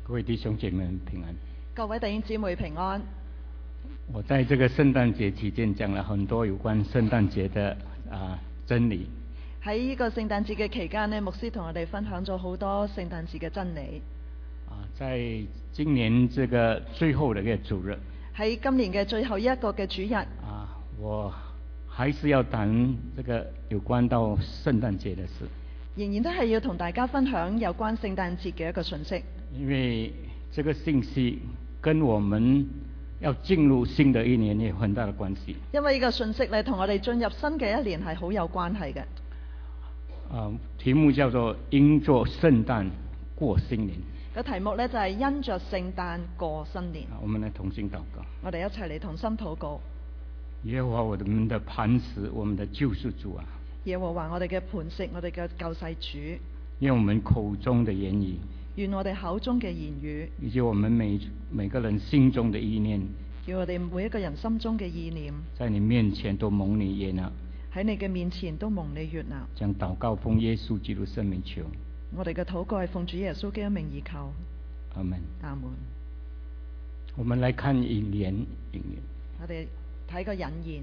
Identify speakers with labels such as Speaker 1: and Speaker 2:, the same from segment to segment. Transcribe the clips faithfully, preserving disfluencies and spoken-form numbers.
Speaker 1: 各位弟兄姐妹们平安。
Speaker 2: 各位弟兄姊妹平安。
Speaker 1: 我在这个圣诞节期间讲了很多有关圣诞節的啊真理。
Speaker 2: 喺呢個聖誕節嘅期間呢，牧師同我哋分享咗好多聖誕節嘅真理。
Speaker 1: 啊，在今年這個最後的一個主日，
Speaker 2: 喺今年嘅最後一個嘅主日，
Speaker 1: 啊，我還是要談這個有關到聖誕節的事。
Speaker 2: 仍然都係要同大家分享有關聖誕節嘅一個訊息。
Speaker 1: 因為這個信息跟我們要進入新的一年有很大的關係。
Speaker 2: 因為呢個訊息咧，同我哋進入新嘅一年係好有關係嘅。
Speaker 1: 啊，題目叫做因着聖誕過新年。
Speaker 2: 個題目咧就係因着聖誕過新年。
Speaker 1: 我們來同心禱告。我
Speaker 2: 哋一齊嚟同心禱告。
Speaker 1: 耶和華我們的磐石，我們的救世主啊！
Speaker 2: 耶和華我哋嘅磐石，我哋嘅救世主。
Speaker 1: 願我們口中的言語，
Speaker 2: 願我哋口中嘅言語，
Speaker 1: 以及我們每每個人心中的意念，
Speaker 2: 叫我哋每一個人心中嘅意念，
Speaker 1: 在你面前都蒙你悅納。
Speaker 2: 喺你嘅面前都蒙你悅納。
Speaker 1: 將禱告奉耶穌基督聖名求。
Speaker 2: 我哋嘅禱告係奉主耶穌基督名而求。
Speaker 1: 阿門。
Speaker 2: 阿門。
Speaker 1: 我們來看引言，引言。
Speaker 2: 我哋睇個引言。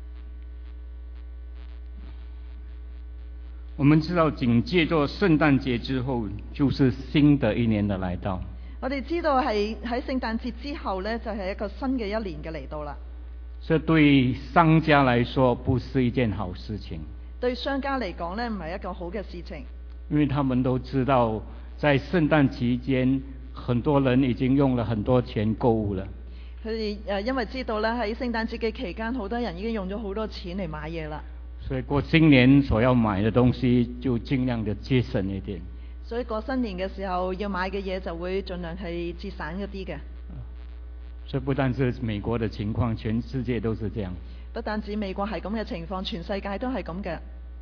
Speaker 1: 我們知道緊接着聖誕節之後，就是新的一年的來到。
Speaker 2: 我哋知道係喺聖誕節之後呢，就係一個新嘅一年嘅嚟到啦。這
Speaker 1: 對商家來說不是一件好事情。
Speaker 2: 對商家嚟講呢，唔係一個好嘅事情。
Speaker 1: 因為他們都知道，在聖誕期間，很多人已經用了很多錢購物了。
Speaker 2: 佢哋誒因為知道咧，喺聖誕節嘅期間，好多人已經用咗好多錢嚟買嘢啦。
Speaker 1: 所以過新年所要買的東西就盡量的節省一點。
Speaker 2: 所以過新年嘅時候要買嘅嘢就會盡量係節省一啲嘅。
Speaker 1: 所以不單是美國的情況，全世界都是這樣。
Speaker 2: 不單止美國係咁嘅情況，全世界都係咁嘅。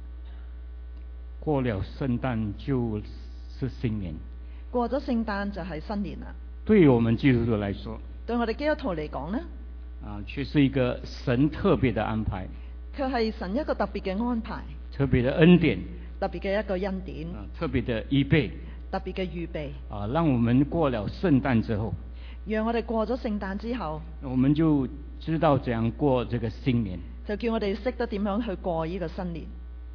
Speaker 1: 過了聖誕就是新年。
Speaker 2: 過咗聖誕就係新年啦。
Speaker 1: 對於我們基督徒來說，
Speaker 2: 對我哋基督徒嚟講呢，
Speaker 1: 啊，卻是一個神特別的安排。
Speaker 2: 卻係神一個特別嘅安排，
Speaker 1: 特別的恩典，
Speaker 2: 特別嘅一個恩典，
Speaker 1: 啊、特別的預備，
Speaker 2: 特別嘅預備，
Speaker 1: 啊，讓我們過了聖誕之後，
Speaker 2: 讓我哋過咗聖誕之後，
Speaker 1: 我們就知道怎樣過這個新年，
Speaker 2: 就叫我哋識得點樣去過呢個新年。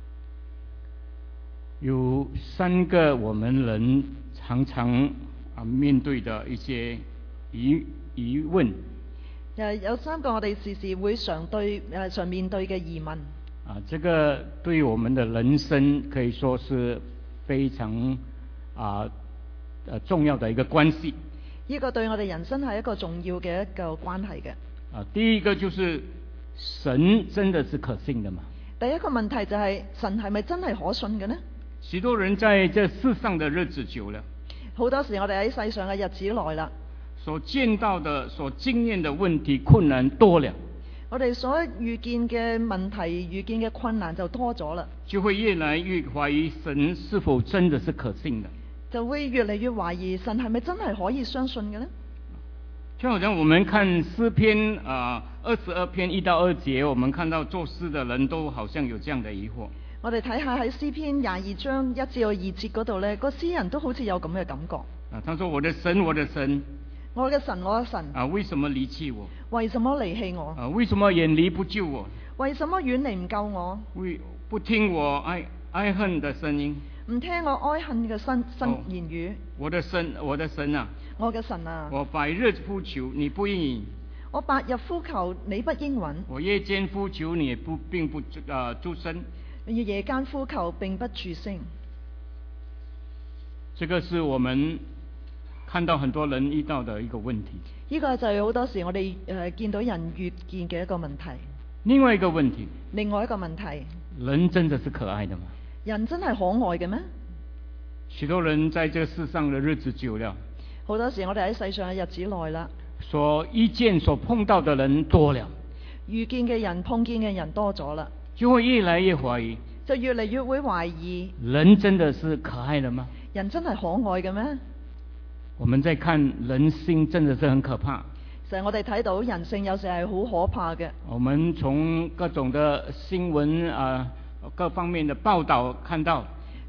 Speaker 1: 有三個我們人常常啊面對的一些疑疑問。
Speaker 2: 有三個我哋時時會常對誒常面對嘅疑問。
Speaker 1: 啊，這個對我們的人生可以說是非常啊呃重要的一個關係。
Speaker 2: 呢個對我哋人生係一個重要嘅一個關係嘅。
Speaker 1: 啊，第一個就是神真的是可信的嗎？
Speaker 2: 第一個問題就係、是、神係咪真係可信嘅呢？
Speaker 1: 許多人在這世上的日子久了，
Speaker 2: 好多時我哋喺世上嘅日子耐啦。
Speaker 1: 所見到的、所經驗的問題、困難多了，
Speaker 2: 我哋所遇見嘅問題、遇見嘅困難就多咗啦，
Speaker 1: 就會越來越懷疑神是否真的是可信的，
Speaker 2: 就會越嚟越懷疑神係咪真係可以相信嘅呢？
Speaker 1: 就好像我們看詩篇啊二十二篇一到二節，我們看到作詩的人都好像有這樣的疑惑。
Speaker 2: 我哋睇下喺詩篇廿二章一至到二節嗰度呢，個詩人都好似有咁嘅感覺。
Speaker 1: 啊，他說：我的神，我的神。
Speaker 2: 我嘅神，我嘅神
Speaker 1: 啊，為什麼離棄我？
Speaker 2: 為什麼離棄我？
Speaker 1: 啊，為什麼遠離不救我？
Speaker 2: 為什麼遠離唔救我？
Speaker 1: 為不聽我哀哀恨的聲音？
Speaker 2: 唔聽我哀恨嘅聲聲言語。
Speaker 1: 我的神，我的神啊！
Speaker 2: 我嘅神啊！
Speaker 1: 我白日呼求你不應允。
Speaker 2: 我白日呼求你不應允。
Speaker 1: 我夜間呼求你也不並不啊出聲。
Speaker 2: 要夜間呼求並不住聲。
Speaker 1: 這個是我們看到很多人遇到的一個問題。
Speaker 2: 呢個就係好多時我哋誒、呃、見到人遇見嘅一個問題。
Speaker 1: 另外一個問題。
Speaker 2: 另外一個問題。
Speaker 1: 人真的是可愛的嗎？
Speaker 2: 人真係可愛嘅咩？
Speaker 1: 許多人在這個世上的日子久了。
Speaker 2: 好多時我哋喺世上嘅日子耐啦。
Speaker 1: 所遇見、所碰到的人多了。
Speaker 2: 遇見嘅人、碰見嘅人多咗啦。
Speaker 1: 就會越來越懷疑。
Speaker 2: 就越嚟越會懷疑。
Speaker 1: 人真的是可愛的嗎？
Speaker 2: 人真係可愛嘅咩？
Speaker 1: 我們在看人性真的是很可怕。
Speaker 2: 成日我哋睇到人性有時係好可怕嘅。
Speaker 1: 我們從各種的新聞啊、各方面的報道看到，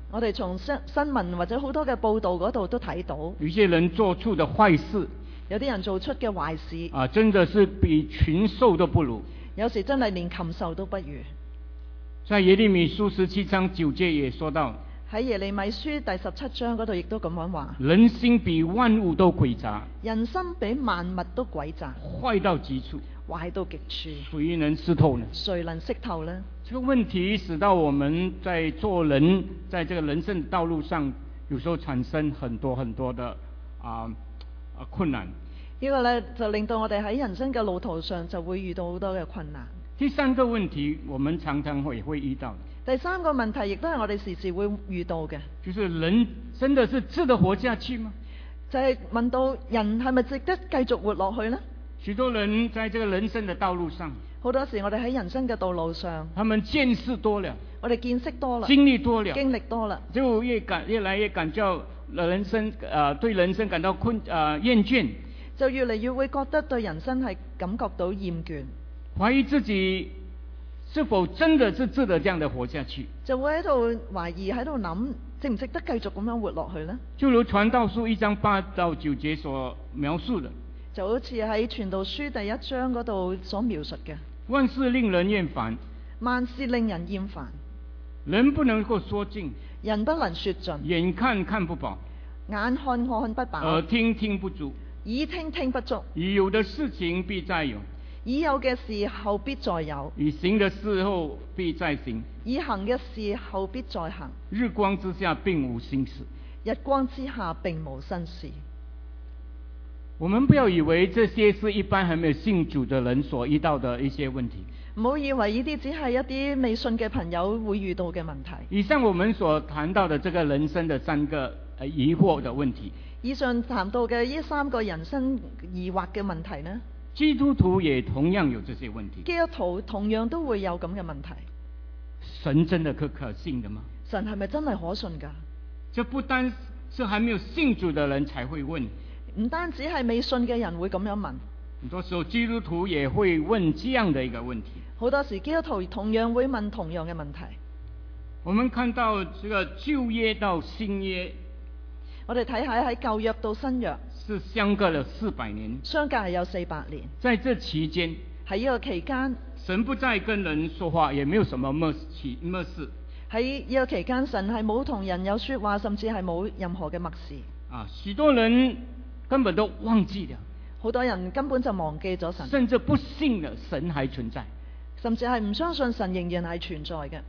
Speaker 2: 我哋從新新聞或者好多嘅報道嗰度都睇到，
Speaker 1: 有些人做出的壞事
Speaker 2: 有啲人做出嘅壞事
Speaker 1: 啊，真的是比禽獸都不如。
Speaker 2: 有時真係連禽獸都不如。
Speaker 1: 在耶利米書十七章九節也說到，
Speaker 2: 喺耶利米書第十七章嗰度亦都咁樣話，
Speaker 1: 人心比萬物都詭詐，
Speaker 2: 人心比萬物都詭詐，
Speaker 1: 壞到極處，
Speaker 2: 壞到極處，
Speaker 1: 誰能識透呢？
Speaker 2: 誰能識透呢？
Speaker 1: 這個問題使到我們在做人，在這個人生道路上，有時候產生很多很多的啊啊困難。
Speaker 2: 呢個呢，就令到我哋喺人生嘅路途上就會遇到好多嘅困難。
Speaker 1: 第三個問題，我們常常會會遇到。
Speaker 2: 第三個問題亦都係我哋時時會遇到嘅，
Speaker 1: 就是人真的是值得活下去嗎？
Speaker 2: 就係問到人係咪值得繼續活落去呢？
Speaker 1: 許多人在這個人生的道路上，
Speaker 2: 好多時我哋喺人生嘅道路上，
Speaker 1: 他們見識多了，
Speaker 2: 我哋見識多啦，
Speaker 1: 經歷多了，
Speaker 2: 經歷多啦，
Speaker 1: 就越感越來越感覺人生啊、呃，對人生感到困啊、呃、厭倦，
Speaker 2: 就越嚟越會覺得對人生係感覺到厭倦，
Speaker 1: 懷疑自己是否真的是值得這樣的活下去，
Speaker 2: 就會喺度懷疑，喺度諗值唔值得繼續咁樣活落去呢？
Speaker 1: 就如傳道書一章八到九節所描述的，
Speaker 2: 就好似喺傳道書第一章嗰度所描述嘅，
Speaker 1: 萬事令人厭煩，
Speaker 2: 萬事令人厭煩，
Speaker 1: 人不能夠說盡，
Speaker 2: 人不能說盡，
Speaker 1: 眼看看不飽，
Speaker 2: 眼看看不飽，
Speaker 1: 耳聽聽不足，
Speaker 2: 耳聽聽不足，
Speaker 1: 已有的事情必再有，
Speaker 2: 已有嘅事後必再有，
Speaker 1: 已行的事後必再行，
Speaker 2: 已行嘅事後必再行，
Speaker 1: 日光之下並無新事，
Speaker 2: 日光之下並無新事。
Speaker 1: 我們不要以為這些是一般還沒有信主的人所遇到的一些問題。
Speaker 2: 唔好以為呢啲只係一啲未信嘅朋友會遇到嘅問題。
Speaker 1: 以上我們所談到的這個人生的三個疑惑的問題，
Speaker 2: 以上談到嘅呢三個人生疑惑嘅問題呢，
Speaker 1: 基督徒也同樣有這些問題。
Speaker 2: 基督徒同樣都會有咁嘅問題。
Speaker 1: 神真的可可信的嗎？
Speaker 2: 神係咪真係可信㗎？
Speaker 1: 這不單是還沒有信主的人才會問，
Speaker 2: 唔單止係未信嘅人會咁樣問，
Speaker 1: 很多時候基督徒也會問這樣的一個問題。
Speaker 2: 好多時基督徒同樣會問同樣嘅問題。
Speaker 1: 我們看到這個舊約到新約，
Speaker 2: 我哋睇下喺舊約到新約
Speaker 1: 是相隔了四百年，
Speaker 2: 相隔係有四百年。
Speaker 1: 在這期間，
Speaker 2: 喺呢個期間，
Speaker 1: 神不再跟人說話，也沒有什麼默契默示。
Speaker 2: 喺呢個期間，神係冇同人有說話，甚至係冇任何嘅默示。
Speaker 1: 啊，許多人根本都忘記了，
Speaker 2: 好多人根本就忘記咗神，
Speaker 1: 甚至不信了神還存在，
Speaker 2: 甚至係唔相信神仍然係存在嘅。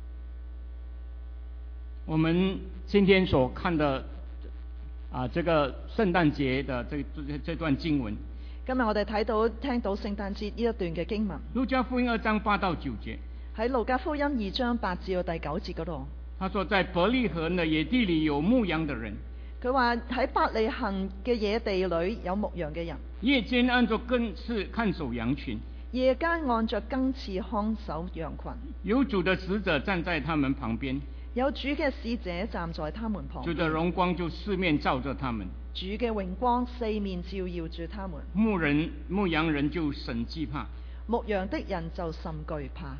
Speaker 1: 我們今天所看的啊，這個聖誕節的這這這段經文，
Speaker 2: 今日我哋睇到聽到聖誕節呢一段嘅經文，
Speaker 1: 路加福音二章八到九節，
Speaker 2: 喺路加福音二章八至到第九節嗰度，
Speaker 1: 他說在伯利恆的野地裏有牧羊的人，
Speaker 2: 佢話喺伯利恆嘅野地裏有牧羊嘅人，
Speaker 1: 夜間按着更次看守羊群，
Speaker 2: 夜間按着更次看守羊群，
Speaker 1: 有主的使者站在他們旁邊，
Speaker 2: 有主嘅使者站在他們旁邊，
Speaker 1: 主的榮光就四面照着他們，
Speaker 2: 主嘅榮光四面照耀住他們，
Speaker 1: 牧人牧羊人就甚懼怕，
Speaker 2: 牧羊的人就甚懼怕。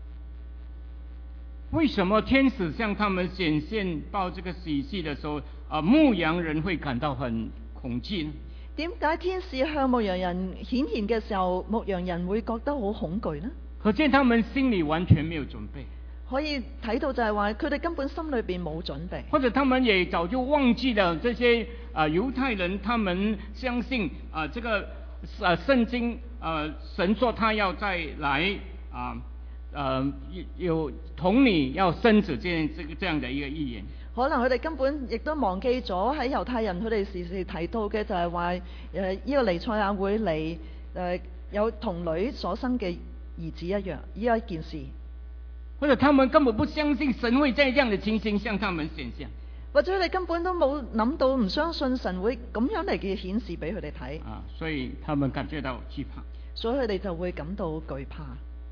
Speaker 1: 為什麼天使向他們顯現報這個喜訊的時候，啊，牧羊人會感到很恐懼呢？
Speaker 2: 點解天使向牧羊人顯現嘅時候，牧羊人會覺得好恐懼呢？
Speaker 1: 可見他們心裏完全沒有準備。
Speaker 2: 可以睇到就係話，佢哋根本心裏邊冇準備，
Speaker 1: 或者他們也早就忘記了這些啊、呃、猶太人，他們相信啊、呃、這個啊聖經啊神說他要再來啊呃有童女要生子這樣這個這樣的一個預言。
Speaker 2: 可能佢哋根本亦都忘記咗喺猶太人佢哋時時提到嘅就係話誒呢個彌賽亞會嚟誒、呃、有童女所生嘅兒子一樣呢一件事。
Speaker 1: 或者他們根本不相信神會在這樣的情形向他們顯現，
Speaker 2: 或者佢哋根本都冇諗到唔相信神會咁樣嚟嘅顯示俾佢哋睇，
Speaker 1: 啊，所以他們感覺到懼怕，
Speaker 2: 所以佢哋就會感到懼怕。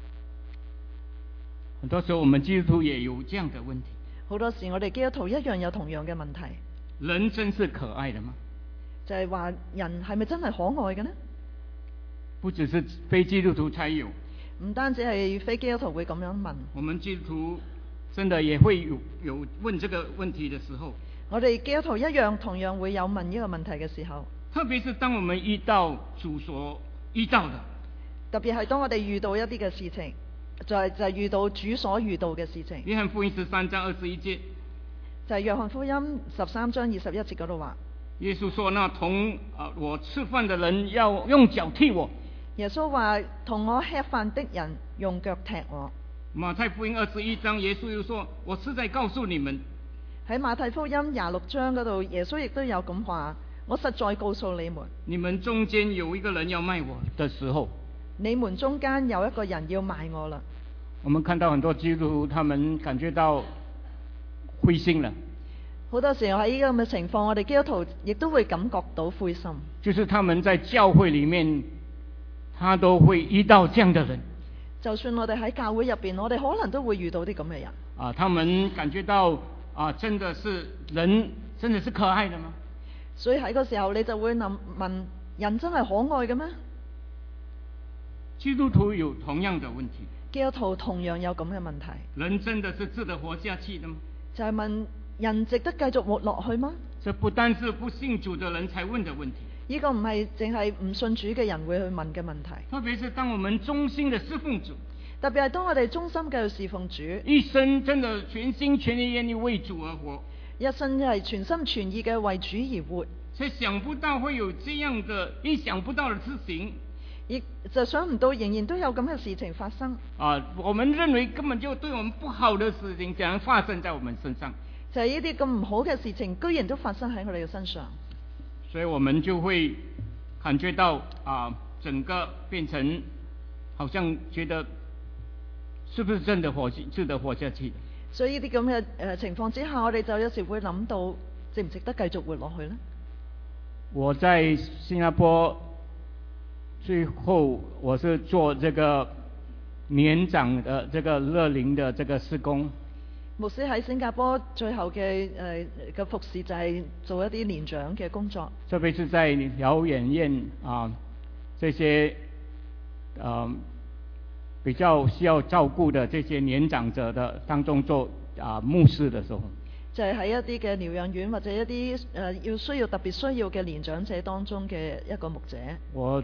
Speaker 1: 很多時候我們基督徒也有這樣的問題，
Speaker 2: 好多時我哋基督徒一樣有同樣嘅問題。
Speaker 1: 人真是可愛的嗎？
Speaker 2: 就係話人係咪真係可愛嘅呢？
Speaker 1: 不只是非基督徒才有。
Speaker 2: 唔單止係非基督徒會咁樣問，
Speaker 1: 我們基督徒真的也會有有問這個問題的時候。
Speaker 2: 我哋基督徒一樣同樣會有問呢個問題嘅時候。
Speaker 1: 特別是當我們遇到主所遇到的，
Speaker 2: 特別係當我哋遇到一啲嘅事情，就係、是、就係、是、遇到主所遇到嘅事情。
Speaker 1: 約翰福音十三章二十一節，
Speaker 2: 就係約翰福音十三章二十一節嗰度話，
Speaker 1: 耶穌說：那同啊我吃飯的人要用腳踢我。
Speaker 2: 耶穌話：同我吃飯的人用腳踢我。
Speaker 1: 馬太福音二十一章，耶穌又說：我實在告訴你們。
Speaker 2: 喺馬太福音廿六章嗰度，耶穌亦都有咁話：我實在告訴你們，
Speaker 1: 你們中間有一個人要賣我的時候，
Speaker 2: 你們中間有一個人要賣我啦。
Speaker 1: 我們看到很多基督徒，他們感覺到灰心了。
Speaker 2: 好多時候喺呢個咁嘅情況，我哋基督徒亦都會感覺到灰心。
Speaker 1: 就是他們在教會裏面，他都會遇到這樣的人。
Speaker 2: 就算我哋喺教會入邊，我哋可能都會遇到啲咁嘅人。
Speaker 1: 啊，他們感覺到啊，真的是人，真的是可愛的嗎？
Speaker 2: 所以喺個時候，你就會諗問：人真係可愛嘅咩？
Speaker 1: 基督徒有同樣的問題。
Speaker 2: 基督徒同樣有咁嘅問題。
Speaker 1: 人真的是值得活下去的嗎？
Speaker 2: 就係問：人值得繼續活落去嗎？
Speaker 1: 這不單是不信主的人才問的問題。
Speaker 2: 呢個唔係淨係唔信主嘅人會去問嘅問題。
Speaker 1: 特別是當我們忠心的侍奉主，
Speaker 2: 特別係當我哋忠心嘅侍奉主，
Speaker 1: 一生真的全心全意願意為主而活，
Speaker 2: 一生係全心全意嘅為主而活，
Speaker 1: 卻想不到會有這樣的意想不到的事情，
Speaker 2: 亦就想唔到仍然都有咁嘅事情發生。
Speaker 1: 啊，我們認為根本就對我們不好的事情，竟然發生在我們身上。
Speaker 2: 就係呢啲咁唔好嘅事情，居然都發生喺我哋嘅身上。
Speaker 1: 所以我們就會感覺到啊，整個變成好像覺得，是不是真的活值得活下去的？
Speaker 2: 所以呢啲咁嘅誒情況之下，我哋就有時會諗到，值唔值得繼續活落去呢？
Speaker 1: 我在新加坡，最後我是做這個年長的這個樂齡的這個事工。
Speaker 2: 牧師喺新加坡最後嘅誒嘅服侍就係做一啲年長嘅工作，
Speaker 1: 特別是在療養院啊，這些呃比較需要照顧的這些年長者的當中做啊牧師的時候，
Speaker 2: 就係喺一啲嘅療養院或者一啲誒、呃、要需要特別需要嘅年長者當中嘅一個牧者。我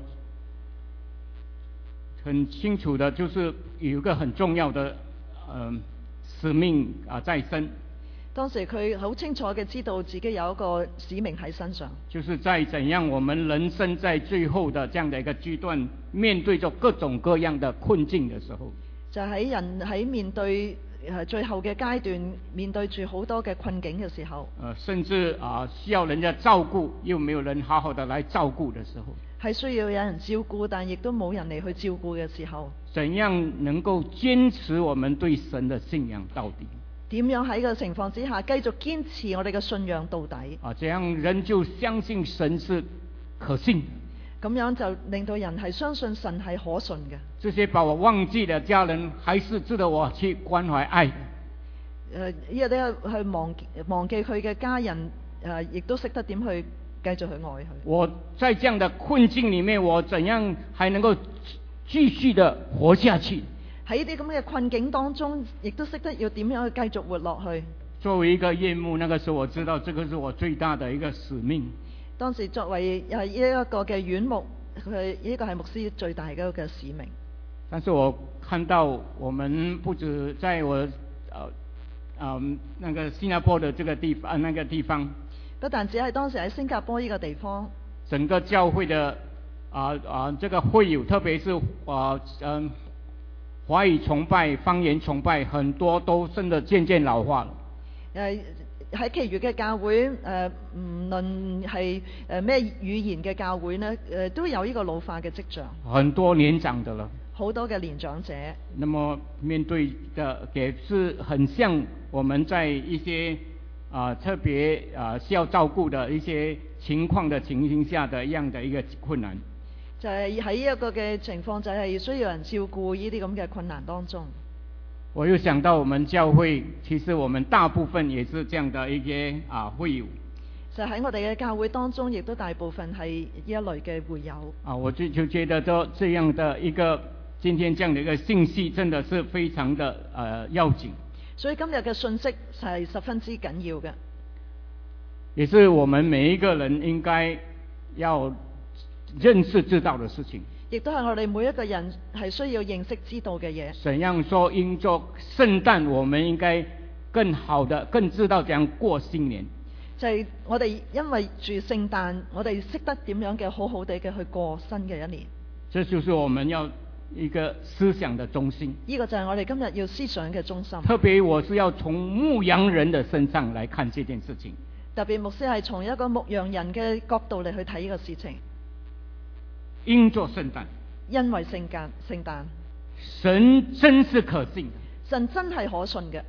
Speaker 1: 很清楚的，就是有一個很重要的嗯。呃使命啊在身，
Speaker 2: 當時佢好清楚嘅知道自己有一個使命喺身上，
Speaker 1: 就是在怎樣我們人生在最後的這樣的一個階段，面對着各種各樣的困境的時候，
Speaker 2: 就喺人喺面對誒最後嘅階段，面對住好多嘅困境嘅時候，
Speaker 1: 呃，甚至啊需要人家照顧，又沒有人好好的來照顧的時候，
Speaker 2: 係需要有人照顧，但亦都冇人嚟去照顧嘅時候，
Speaker 1: 怎樣能夠堅持我們對神的信仰到底？
Speaker 2: 點樣喺個情況之下繼續堅持我哋嘅信仰到底？
Speaker 1: 啊，這樣人就相信神是可信的。
Speaker 2: 咁樣就令到人係相信神係可信嘅。
Speaker 1: 這些把我忘記的家人，還是值得我去關懷愛的。
Speaker 2: 誒，呢個都去忘忘記佢嘅家人，誒，亦都識得點去繼續去愛佢。我
Speaker 1: 在這樣的困境裡面，我怎樣還能夠繼續的活下去？
Speaker 2: 喺呢啲咁嘅困境當中，亦都識得要點樣去繼續活落去。
Speaker 1: 作為一個院牧，那個時候我知道，這個是我最大的一個使命。
Speaker 2: 當時作為係呢一個嘅院牧，佢呢個係牧師最大嘅一個使命。
Speaker 1: 但是我看到我們不止在我，呃，呃，那個新加坡的這個地方，呃，那個地方，
Speaker 2: 不但只係當時喺新加坡呢個地方，
Speaker 1: 整個教會的啊啊、呃呃、這個會友，特別是啊嗯華語崇拜、方言崇拜，很多都真的漸漸老化了。
Speaker 2: 誒喺其餘嘅教會，誒唔論係誒咩語言嘅教會呢，誒、呃、都有呢個老化嘅跡象。
Speaker 1: 很多年長的了。
Speaker 2: 好多嘅年長者。
Speaker 1: 那麼面對的也是很像我們在一些啊、呃、特別啊、呃、需要照顧的一些情況的情形下的一樣的一個困難。
Speaker 2: 就係喺一個嘅情況，就係需要人照顧呢啲咁嘅困難當中。
Speaker 1: 我又想到我們教會，其實我們大部分也是這樣的一些啊會友。
Speaker 2: 就喺我哋嘅教會當中，亦都大部分係呢一類嘅會友。
Speaker 1: 啊，我就就覺得這這樣的一個今天這樣的一個信息，真的是非常的呃要緊。
Speaker 2: 所以今日嘅信息係十分之緊要嘅，
Speaker 1: 也是我們每一個人應該要認識知道的事情。
Speaker 2: 亦都係我哋每一個人係需要認識知道嘅嘢。
Speaker 1: 怎樣說因着聖誕，我們應該更好的、更知道怎樣過新年。
Speaker 2: 就係我哋因為住聖誕，我哋識得點樣嘅好好地嘅去過新嘅一年。
Speaker 1: 這就是我們要一個思想的中心。
Speaker 2: 呢個就係我哋今日要思想嘅中心。
Speaker 1: 特別我是要從牧羊人的身上來看這件事情。
Speaker 2: 特別牧師係從一個牧羊人嘅角度嚟去睇呢個事情。
Speaker 1: 因着聖誕，
Speaker 2: 因為聖誕，聖誕，
Speaker 1: 神真是可信的，
Speaker 2: 神真係可信嘅。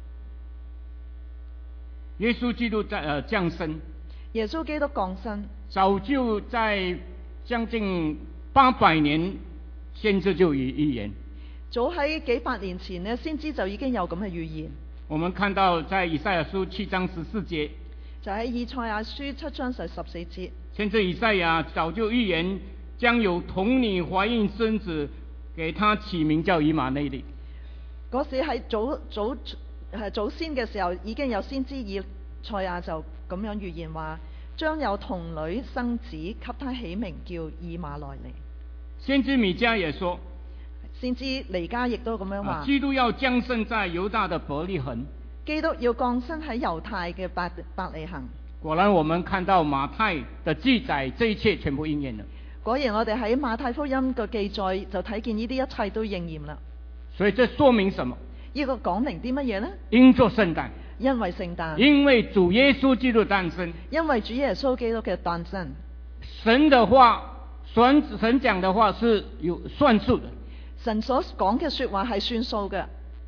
Speaker 1: 耶穌基督在呃降生，
Speaker 2: 耶穌基督降生，
Speaker 1: 早就在將近八百年，先知就有預言。
Speaker 2: 早喺幾百年前呢，先知就已經有咁嘅預言。
Speaker 1: 我們看到在以賽亞書七章十四節，
Speaker 2: 就喺以賽亞書七章十四節，
Speaker 1: 先知以賽亞早就預言將有童女懷孕生子，給他起名叫以馬內利。
Speaker 2: 嗰時喺早早係祖先嘅時候，已經有先知以賽亞就咁樣預言話，將有童女生子，給他起名叫以馬內利。
Speaker 1: 先知米迦也說，
Speaker 2: 先知彌迦亦都咁樣話、
Speaker 1: 啊，基督要降生在猶大的伯利恆。
Speaker 2: 基督要降生喺猶太嘅伯伯利恆。
Speaker 1: 果然，我們看到馬太的記載，這一切全部應驗了。
Speaker 2: 果然，我哋喺馬太福音嘅記載就睇見呢啲一切都應驗啦。
Speaker 1: 所以，這說明什麼？
Speaker 2: 呢個講明啲乜嘢呢？
Speaker 1: 因着聖誕，
Speaker 2: 因為聖誕，
Speaker 1: 因為主耶穌基督誕生，
Speaker 2: 因為主耶穌基督嘅誕生。
Speaker 1: 神的話，神神講的話是有算數的。
Speaker 2: 神所講嘅說話係算數嘅。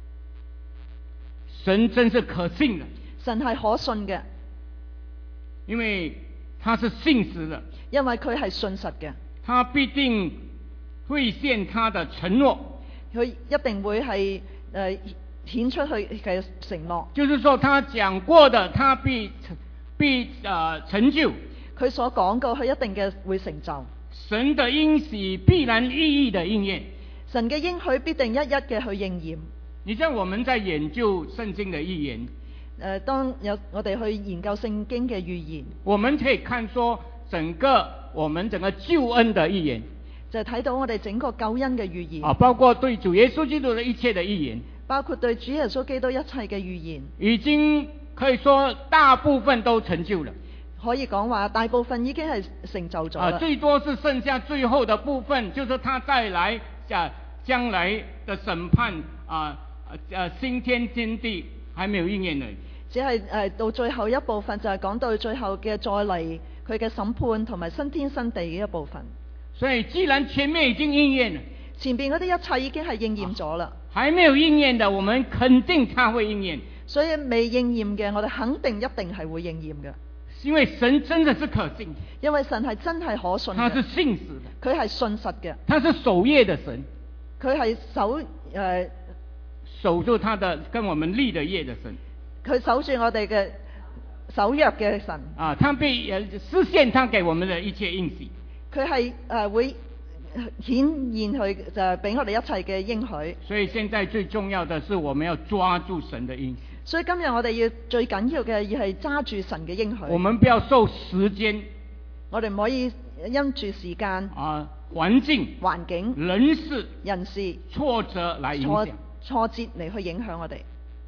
Speaker 1: 神真是可信的。
Speaker 2: 神係可信嘅，
Speaker 1: 因為他是信實的。
Speaker 2: 因為佢係信實嘅。
Speaker 1: 他必定會現他的承諾。
Speaker 2: 佢一定會係誒顯出去嘅承諾。
Speaker 1: 就是說，他講過的，他必必誒、呃、成就。
Speaker 2: 佢所講過，佢一定嘅會成就。
Speaker 1: 神的應許必然一一的應驗。
Speaker 2: 神嘅應許必定一一嘅去應驗。
Speaker 1: 你像我們在研究聖經的預言，誒、
Speaker 2: 呃，當有我哋去研究聖經嘅預言，
Speaker 1: 我們可以看說整個我們整個救恩的預言，
Speaker 2: 就睇到我哋整個救恩嘅預言，
Speaker 1: 啊，包括對主耶穌基督的一切的預言，
Speaker 2: 包括對主耶穌基督一切嘅預言，
Speaker 1: 已經可以說大部分都成就了。
Speaker 2: 可以講話大部分已經係成就咗啦。
Speaker 1: 啊，最多是剩下最後的部分，就是他再來啊將來的審判啊，啊新天新地還沒有應驗呢。
Speaker 2: 只係誒、呃、到最後一部分就係講到最後嘅再嚟佢嘅審判同埋新天新地嘅一部分。
Speaker 1: 所以既然前面已經應驗了，
Speaker 2: 前邊嗰啲一切已經係應驗咗啦。
Speaker 1: 還沒有應驗的，我們肯定它會應驗。
Speaker 2: 所以未應驗嘅，我哋肯定一定係會應驗嘅。
Speaker 1: 因為神真的是可信的，
Speaker 2: 因為神係真係可信嘅，
Speaker 1: 他是信實的，
Speaker 2: 佢係信實嘅，
Speaker 1: 他是守約的神，
Speaker 2: 佢係守誒、呃、
Speaker 1: 守住他的跟我們立的約的神，
Speaker 2: 佢守住我哋嘅守約嘅神。
Speaker 1: 啊，他必誒實現他給我們的一切應許，
Speaker 2: 佢係誒會顯現佢就係俾我哋一切嘅應許。
Speaker 1: 所以現在最重要的是我們要抓住神的應許。
Speaker 2: 所以今日我哋要最緊要嘅要係揸住神嘅應許。
Speaker 1: 我們不要受時間，
Speaker 2: 我哋唔可以因住時間、
Speaker 1: 啊環境、
Speaker 2: 環境、
Speaker 1: 人事、
Speaker 2: 人事
Speaker 1: 挫折來影響、
Speaker 2: 挫折嚟去影響我哋。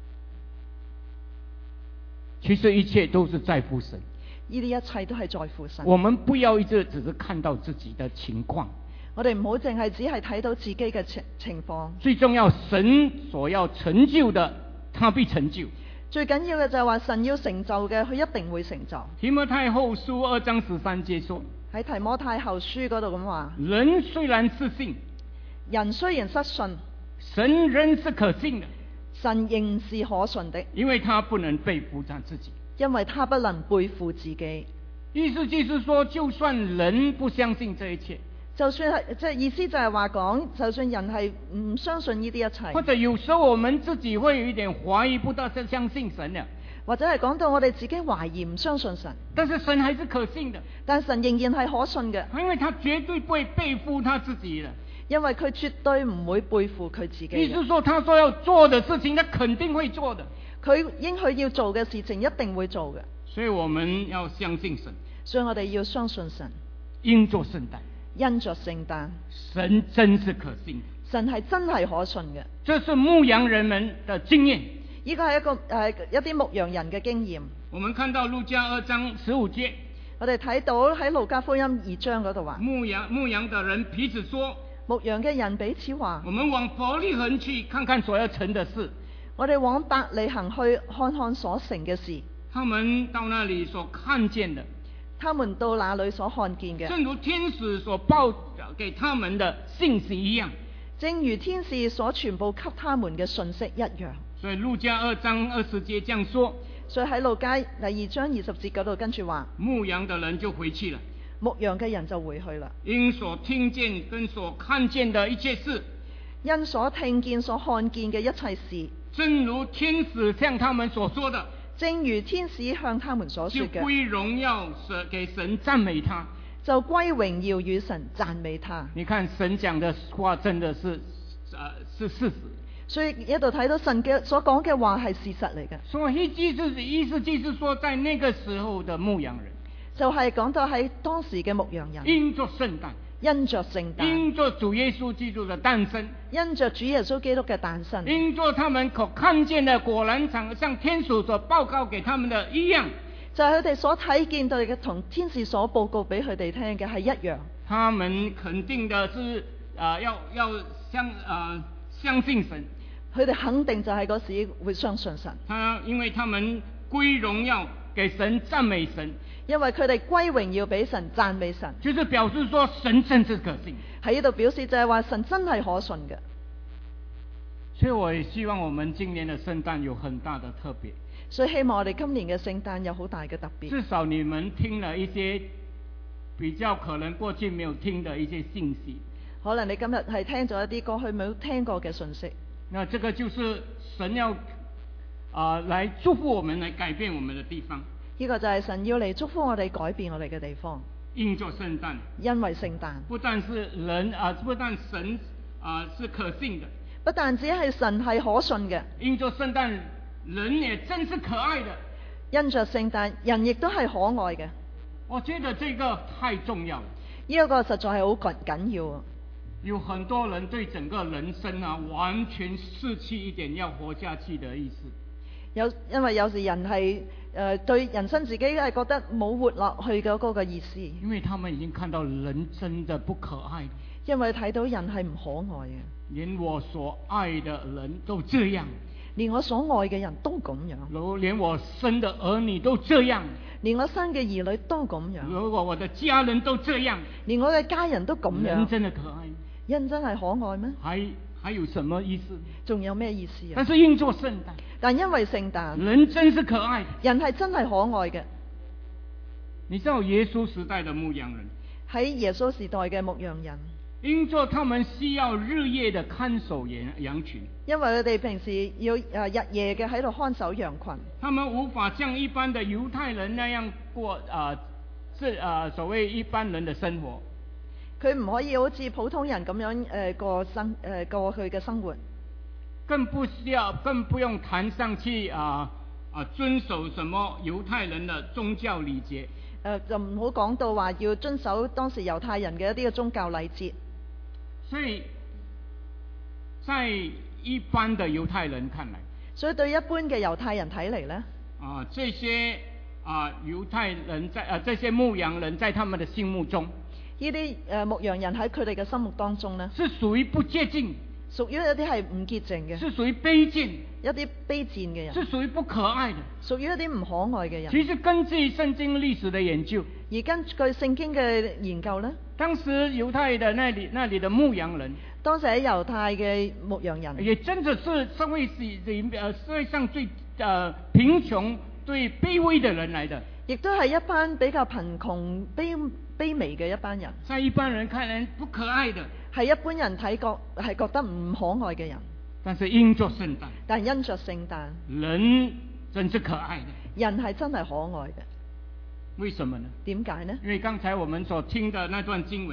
Speaker 1: 其實一切都是在乎神。
Speaker 2: 呢啲一切都係在乎神。
Speaker 1: 我們不要一直只是看到自己的情況。
Speaker 2: 我哋唔好淨係只係睇到自己嘅情情況。
Speaker 1: 最重要，神所要成就的，他必成就。
Speaker 2: 最緊要嘅就係話神要成就嘅，佢一定會成就。
Speaker 1: 提摩太後書二章十三節說，
Speaker 2: 喺提摩太後書嗰度咁話，
Speaker 1: 人雖然失信，
Speaker 2: 人雖然失信，
Speaker 1: 神仍是可信的，
Speaker 2: 神仍是可信的，
Speaker 1: 因為他不能背負他自己，
Speaker 2: 因為他不能背負自己。
Speaker 1: 意思就是說，就算人不相信這一切，
Speaker 2: 就算係即係意思就係話講，就算人係唔相信呢啲一切，
Speaker 1: 或者有時候我們自己會有一點懷疑，不大相信神的，
Speaker 2: 或者係講到我哋自己懷疑唔相信神，
Speaker 1: 但是神還是可信的，
Speaker 2: 但神仍然係可信嘅，
Speaker 1: 因為他絕對不會背負他自己的，
Speaker 2: 因為佢絕對唔會背負佢自己嘅。
Speaker 1: 意思說，他說要做的事情，他肯定會做的。
Speaker 2: 佢應許要做嘅事情一定會做嘅。
Speaker 1: 所以我們要相信神，
Speaker 2: 所以我哋要相信神。
Speaker 1: 因着聖誕，
Speaker 2: 因着聖誕，
Speaker 1: 神真是可信的。
Speaker 2: 神係真係可信嘅。
Speaker 1: 這是牧羊人們的經驗。
Speaker 2: 呢個係一個誒、呃、一啲牧羊人嘅經驗。
Speaker 1: 我們看到路加二章十五節，
Speaker 2: 我哋睇到喺路加福音二章嗰度話，
Speaker 1: 牧羊牧羊的人彼此說，
Speaker 2: 牧羊嘅人彼此話，
Speaker 1: 我們往伯利恆去看看所要成的事。
Speaker 2: 我哋往伯利恆去看看所成嘅事。
Speaker 1: 他們到那裡所看見的，
Speaker 2: 他們到那裡所看見嘅，
Speaker 1: 正如天使所報給他們的信息一樣，
Speaker 2: 正如天使所傳報給他們嘅信息一樣。
Speaker 1: 所以路加二章二十節這樣說，
Speaker 2: 所以喺路加第二章二十節嗰度跟住話，
Speaker 1: 牧羊的人就回去了，
Speaker 2: 牧羊嘅人就回去啦，
Speaker 1: 因所聽見跟所看見的一切事，
Speaker 2: 因所聽見所看見嘅一切事，
Speaker 1: 正如天使向他們所說的，
Speaker 2: 正如天使向他們所說嘅，
Speaker 1: 就歸榮耀神給神讚美他，
Speaker 2: 就歸榮耀與神讚美他。
Speaker 1: 你看神講的話真的是，呃，是事實。
Speaker 2: 所以一度睇到神嘅所講嘅話係事實嚟嘅。
Speaker 1: 所以意思意思就是說，在那個時候的牧羊人，
Speaker 2: 就係講到喺當時嘅牧羊人，
Speaker 1: 因着聖誕，
Speaker 2: 因着聖誕，
Speaker 1: 因着主耶穌基督的誕生，
Speaker 2: 因着主耶穌基督嘅誕生，
Speaker 1: 因着他們所看見的果然像像天使所報告給他們的一樣，
Speaker 2: 就係佢哋所睇見到嘅同天使所報告俾佢哋聽嘅係一樣。
Speaker 1: 他們肯定的是，啊、呃，要要相啊、呃、相信神。
Speaker 2: 佢哋肯定就係嗰時會相信神。
Speaker 1: 他因為他們歸榮耀給神讚美神，
Speaker 2: 因為佢哋歸榮耀俾神讚美神，
Speaker 1: 就是表示說神真是可信。
Speaker 2: 喺呢度表示就係話神真係可信嘅。
Speaker 1: 所以我也希望我們今年的聖誕有很大的特別。
Speaker 2: 所以希望我哋今年嘅聖誕有好大嘅特別。
Speaker 1: 至少你們聽了一些比較可能過去沒有聽的一些信息。
Speaker 2: 可能你今日係聽咗一啲過去冇聽過嘅信息。
Speaker 1: 那這個就是神要啊、呃、來祝福我們，來改變我們的地方。
Speaker 2: 呢個就係神要嚟祝福我哋，改變我哋嘅地方。
Speaker 1: 因着聖誕，
Speaker 2: 因為聖誕，
Speaker 1: 不但是人啊、呃，不但神啊、呃、是可信的，
Speaker 2: 不但只係神係可信嘅。
Speaker 1: 因着聖誕，人也真是可愛的。
Speaker 2: 因着聖誕，人亦都係可愛嘅。
Speaker 1: 我覺得這個太重要了。
Speaker 2: 呢一個實在係好緊緊要啊！
Speaker 1: 有很多人對整個人生啊，完全失去一點要活下去的意思。
Speaker 2: 有因為有時人係誒、呃、對人生自己係覺得冇活落去嘅嗰個意思。
Speaker 1: 因為他們已經看到人真的不可愛。
Speaker 2: 因為睇到人係唔可愛嘅。
Speaker 1: 連我所愛的人都這樣。
Speaker 2: 連我所愛嘅人都咁樣。
Speaker 1: 如連我生的兒女都這樣。
Speaker 2: 連我生嘅兒女都咁樣。
Speaker 1: 如果我的家人都這樣。
Speaker 2: 連我嘅家人都咁樣。
Speaker 1: 人真的可愛。
Speaker 2: 人真係可愛咩？
Speaker 1: 還還有什麼意思？
Speaker 2: 仲有咩意思啊？
Speaker 1: 但是因做聖誕，
Speaker 2: 但因為聖誕，
Speaker 1: 人真是可愛，
Speaker 2: 人係真係可愛嘅。
Speaker 1: 你知道耶穌時代的牧羊人，
Speaker 2: 喺耶穌時代嘅牧羊人，
Speaker 1: 因做他們需要日夜的看守羊羊群，
Speaker 2: 因為佢哋平時要誒日夜嘅喺度看守羊群，
Speaker 1: 他們無法像一般的猶太人那樣過啊，是啊所謂一般人的生活。
Speaker 2: 佢唔可以好似普通人咁樣誒、呃、過生誒、呃、過佢嘅生活，
Speaker 1: 更不需要，更不用談上去啊啊遵守什麼猶太人的宗教禮節。誒、
Speaker 2: 呃、就唔好講到話要遵守當時猶太人嘅一啲嘅宗教禮節。
Speaker 1: 所以，在一般的猶太人看來，
Speaker 2: 所以對一般嘅猶太人睇嚟咧，
Speaker 1: 啊這些啊猶太人在啊這些牧羊人在他們的心目中。
Speaker 2: 呢啲誒牧羊人喺佢哋嘅心目當中呢，
Speaker 1: 是屬於不潔淨，
Speaker 2: 屬於一啲係唔潔淨嘅，
Speaker 1: 是屬於卑賤，
Speaker 2: 一啲卑賤嘅人，
Speaker 1: 是屬於不可愛的，
Speaker 2: 屬於一啲唔可愛嘅人。
Speaker 1: 其實根據聖經歷史的研究，
Speaker 2: 而根據聖經嘅研究呢，
Speaker 1: 當時猶太的那裡那裡的牧羊人，
Speaker 2: 當時喺猶太嘅牧羊人，
Speaker 1: 也真的是社會是呃社會上最呃貧窮、最卑微的人來的，
Speaker 2: 亦都係一班比較貧窮卑卑微嘅一班人，
Speaker 1: 在一般人看來不可愛的，
Speaker 2: 係一般人睇覺係覺得唔可愛嘅人。
Speaker 1: 但是因着聖誕，
Speaker 2: 但因着聖誕，
Speaker 1: 人真是可愛的，
Speaker 2: 人係真係可愛嘅。
Speaker 1: 為什麼呢？
Speaker 2: 點解呢？
Speaker 1: 因為剛才我們所聽的那段經文，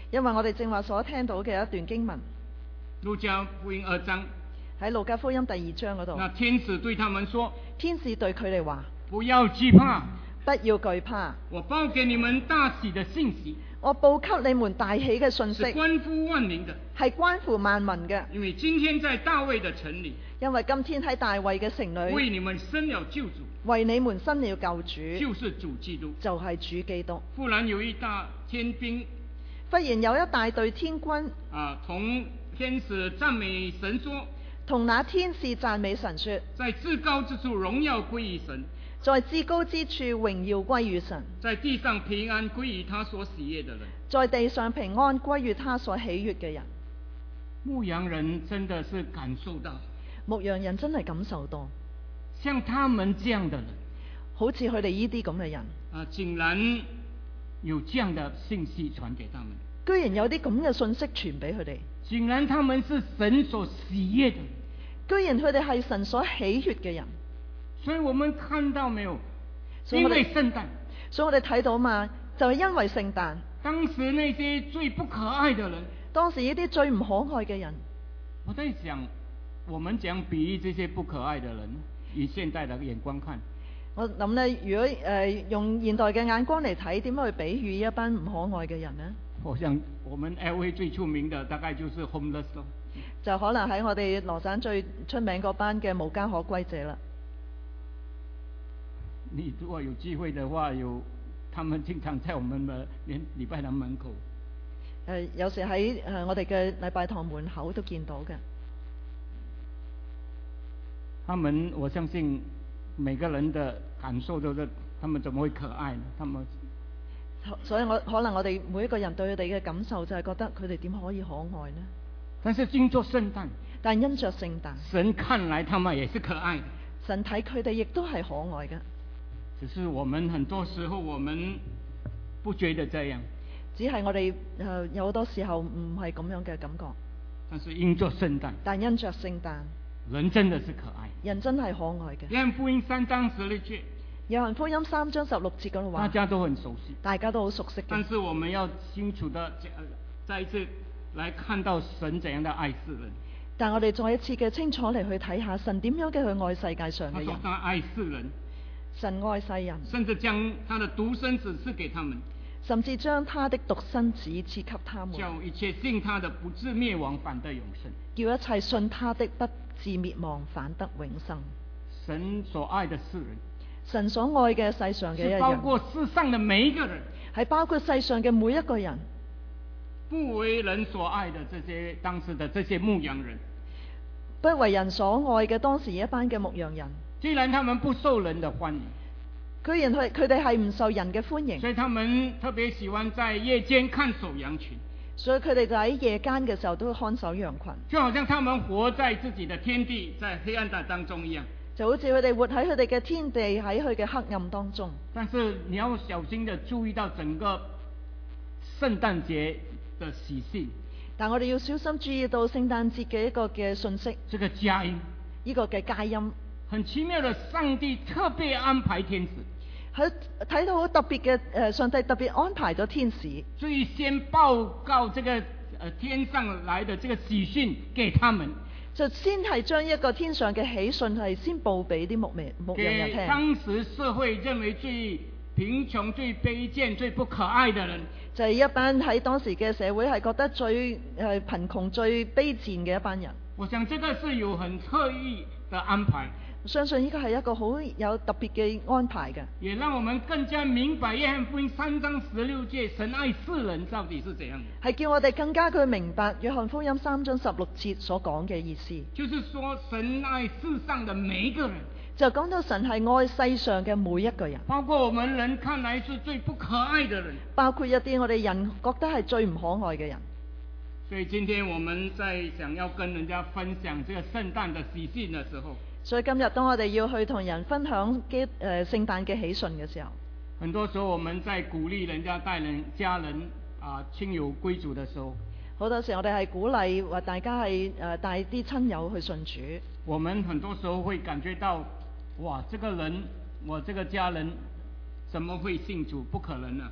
Speaker 2: 因為我哋正話所聽到嘅一段經文，
Speaker 1: 路加福音二章，
Speaker 2: 喺路加福音第二章嗰度，
Speaker 1: 那天使對他們說：
Speaker 2: 天使對佢哋話，
Speaker 1: 不要懼怕，
Speaker 2: 不要懼怕，
Speaker 1: 我報給你們大喜的信息，
Speaker 2: 我報給你們大喜嘅信息，
Speaker 1: 是關乎萬民的，
Speaker 2: 係關乎萬民嘅。
Speaker 1: 因為今天在大衛的城裏，
Speaker 2: 因為今天喺大衛嘅城裏，
Speaker 1: 為你們生了救主，
Speaker 2: 為你們生了救主，
Speaker 1: 就是主基督，
Speaker 2: 就係主基督。
Speaker 1: 忽然有一大天兵，
Speaker 2: 忽然有一大隊天軍，
Speaker 1: 啊，同天使讚美神說，
Speaker 2: 同那天使讚美神說，
Speaker 1: 在至高之處榮耀歸於神，
Speaker 2: 在至高之處榮耀歸於神，
Speaker 1: 在地上平安歸於他所喜悅的人，
Speaker 2: 在地上平安歸於他所喜悅嘅人。
Speaker 1: 牧羊人真的是感受到，
Speaker 2: 牧羊人真係感受到，
Speaker 1: 像他們這樣的人，
Speaker 2: 好似佢哋呢啲咁嘅人，
Speaker 1: 啊，竟然有這樣的信息傳給他們，
Speaker 2: 居然有啲咁嘅信息傳俾佢哋，
Speaker 1: 竟然他們是神所喜悅的人，
Speaker 2: 居然佢哋係神所喜悅嘅人。
Speaker 1: 所以我們看到沒有？
Speaker 2: 所以我哋
Speaker 1: 因為聖誕，
Speaker 2: 所以我哋睇到嘛，就係因為聖誕，
Speaker 1: 當時那些最不可愛的人，
Speaker 2: 當時呢啲最唔可愛嘅人，
Speaker 1: 我在想，我們怎樣比喻這些不可愛的人？以現代的眼光看，
Speaker 2: 我諗咧，如果誒、呃、用現代嘅眼光嚟睇，點樣去比喻一班唔可愛嘅人呢？
Speaker 1: 我想我們 L A 最出名的大概就是 homeless 咯，
Speaker 2: 就可能喺我哋羅省最出名嗰班嘅無家可歸者啦。
Speaker 1: 你如果有機會的話，有他們經常在我們的連禮拜堂門口。
Speaker 2: 誒、呃，有時喺誒、呃、我哋嘅禮拜堂門口都見到嘅。
Speaker 1: 他們，我相信每個人的感受都是，他們怎麼會可愛呢？他們，
Speaker 2: 所以我可能我哋每一個人對佢哋嘅感受就係覺得佢哋點可以可愛呢？
Speaker 1: 但是經過聖誕，
Speaker 2: 但因着聖誕，
Speaker 1: 神看來他們也是可愛的。
Speaker 2: 神睇佢哋亦都係可愛嘅。
Speaker 1: 只是我們很多時候我們不覺得這樣，
Speaker 2: 只係我哋誒、呃、有好多時候唔係咁樣嘅感覺。
Speaker 1: 但是因着聖誕，
Speaker 2: 但因着聖誕，
Speaker 1: 人真的是可愛，
Speaker 2: 人真係可愛嘅。
Speaker 1: 約翰福音三章十六節，
Speaker 2: 約翰福音三章十六節嗰度話，
Speaker 1: 大家都很熟悉，
Speaker 2: 大家都好熟悉嘅。
Speaker 1: 但是我們要清楚的再一次來看到神怎樣的愛世人。
Speaker 2: 但我哋再一次嘅清楚嚟去睇下神點樣嘅去愛世界上嘅人。
Speaker 1: 他說他愛世人，
Speaker 2: 神愛世人，
Speaker 1: 甚至將他的獨生子賜給他們，
Speaker 2: 甚至將他的獨生子賜給他們，
Speaker 1: 叫一切信他的不至滅亡，反得永生。
Speaker 2: 叫一切信他的不至滅亡，反得永生。
Speaker 1: 神所愛的世人，
Speaker 2: 神所愛嘅世上嘅一人，
Speaker 1: 是包括世上的每一個人，
Speaker 2: 係包括世上嘅每一個人，
Speaker 1: 不為人所愛的這些當時的這些牧羊人，
Speaker 2: 不為人所愛嘅當時一班嘅牧羊人，
Speaker 1: 既然他們不受人的歡迎，
Speaker 2: 居然佢佢哋係唔受人嘅歡迎，
Speaker 1: 所以他們特別喜歡在夜間看守羊群，
Speaker 2: 所以佢哋就喺夜間嘅時候都會看守羊群，
Speaker 1: 就好像他們活在自己的天地，在黑暗的當中一樣，
Speaker 2: 就好似佢哋活喺佢哋嘅天地，喺佢嘅黑暗當中。
Speaker 1: 但是你要小心地注意到整個聖誕節的喜訊，
Speaker 2: 但我哋要小心注意到聖誕節嘅一個嘅信息，
Speaker 1: 這個佳音，
Speaker 2: 呢個嘅佳音，
Speaker 1: 很奇妙的，上帝特別安排天使，
Speaker 2: 喺睇到好特別嘅誒，上帝特別安排咗天使，
Speaker 1: 最先報告這個誒、呃、天上來的這個喜訊給他們，
Speaker 2: 就先係將一個天上嘅喜訊係先報俾啲牧民牧羊人聽。
Speaker 1: 給當時社會認為最貧窮、最卑賤、最不可愛的人，
Speaker 2: 就係一班喺當時嘅社會係覺得最誒貧窮、最卑賤嘅一班人。
Speaker 1: 我想這個是有很特意的安排，
Speaker 2: 我相信呢個係一個好有特別嘅安排嘅，
Speaker 1: 也讓我們更加明白約翰福音三章十六節神愛世人到底是怎樣的，
Speaker 2: 係叫我哋更加去明白約翰福音三章十六節所講嘅意思。
Speaker 1: 就是說神愛世上的每一個人，
Speaker 2: 就講到神係愛世上嘅每一個人，
Speaker 1: 包括我們人看來是最不可愛的人，
Speaker 2: 包括一啲我哋人覺得係最唔可愛嘅人。
Speaker 1: 所以今天我們在想要跟人家分享這個聖誕的喜訊的時候，
Speaker 2: 所以今日當我哋要去同人分享基誒、呃、聖誕嘅喜訊嘅時候，
Speaker 1: 很多時候我們在鼓勵人家帶人家人啊親友歸主的時候，
Speaker 2: 好多時我哋係鼓勵話大家係誒帶啲親友去信主。
Speaker 1: 我們很多時候會感覺到，哇，這個人我這個家人怎麼會信主？不可能啊！